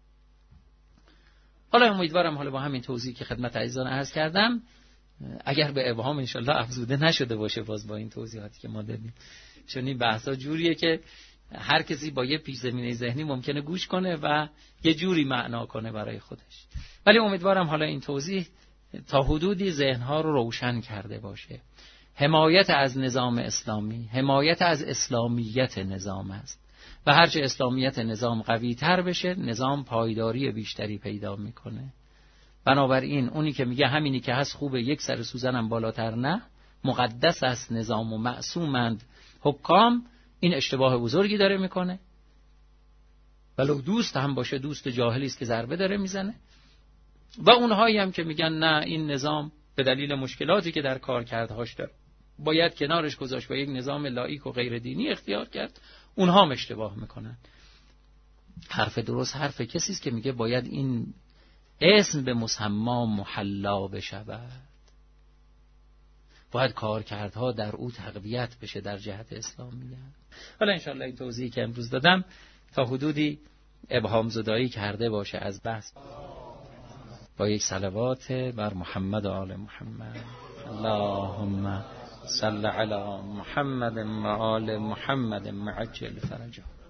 حالا امیدوارم حالا با همین توضیحی که خدمت عزیزان عرض کردم، اگر به ابهام انشالله افزوده نشده باشه باز با این توضیحاتی که ما دادیم، چون این بحثا جوریه که هر کسی با یه پیش زمینه ذهنی ممکنه گوش کنه و یه جوری معنا کنه برای خودش. ولی امیدوارم حالا این توضیح تا حدودی ذهنها رو روشن کرده باشه. حمایت از نظام اسلامی، حمایت از اسلامیت نظام است و هرچه اسلامیت نظام قوی تر بشه، نظام پایداری بیشتری پیدا میکنه. بنابراین اونی که میگه همینی که هست خوبه، یک سر سوزنم بالاتر نه، مقدس است نظام و معصومند حکام، این اشتباه بزرگی داره میکنه. ولو دوست هم باشه، دوست جاهلی است که ضربه داره میزنه. و اونهایی هم که میگن نه این نظام به دلیل مشکلاتی که در کارکردهاش داره باید کنارش گذاشت و یک نظام لاییک و غیر دینی اختیار کرد، اونها هم اشتباه میکنن. حرف درست حرف کسی است که میگه باید این اسم به مسما محلا بشود، باید کارکردها در او تقویت بشه در جهت اسلامیت. حالا انشاءالله این توضیحی که امروز دادم تا حدودی ابهام زدایی کرده باشه از بحث. با یک صلوات بر محمد و آل محمد. اللهم صل علی محمد و آل محمد معجل فرجه.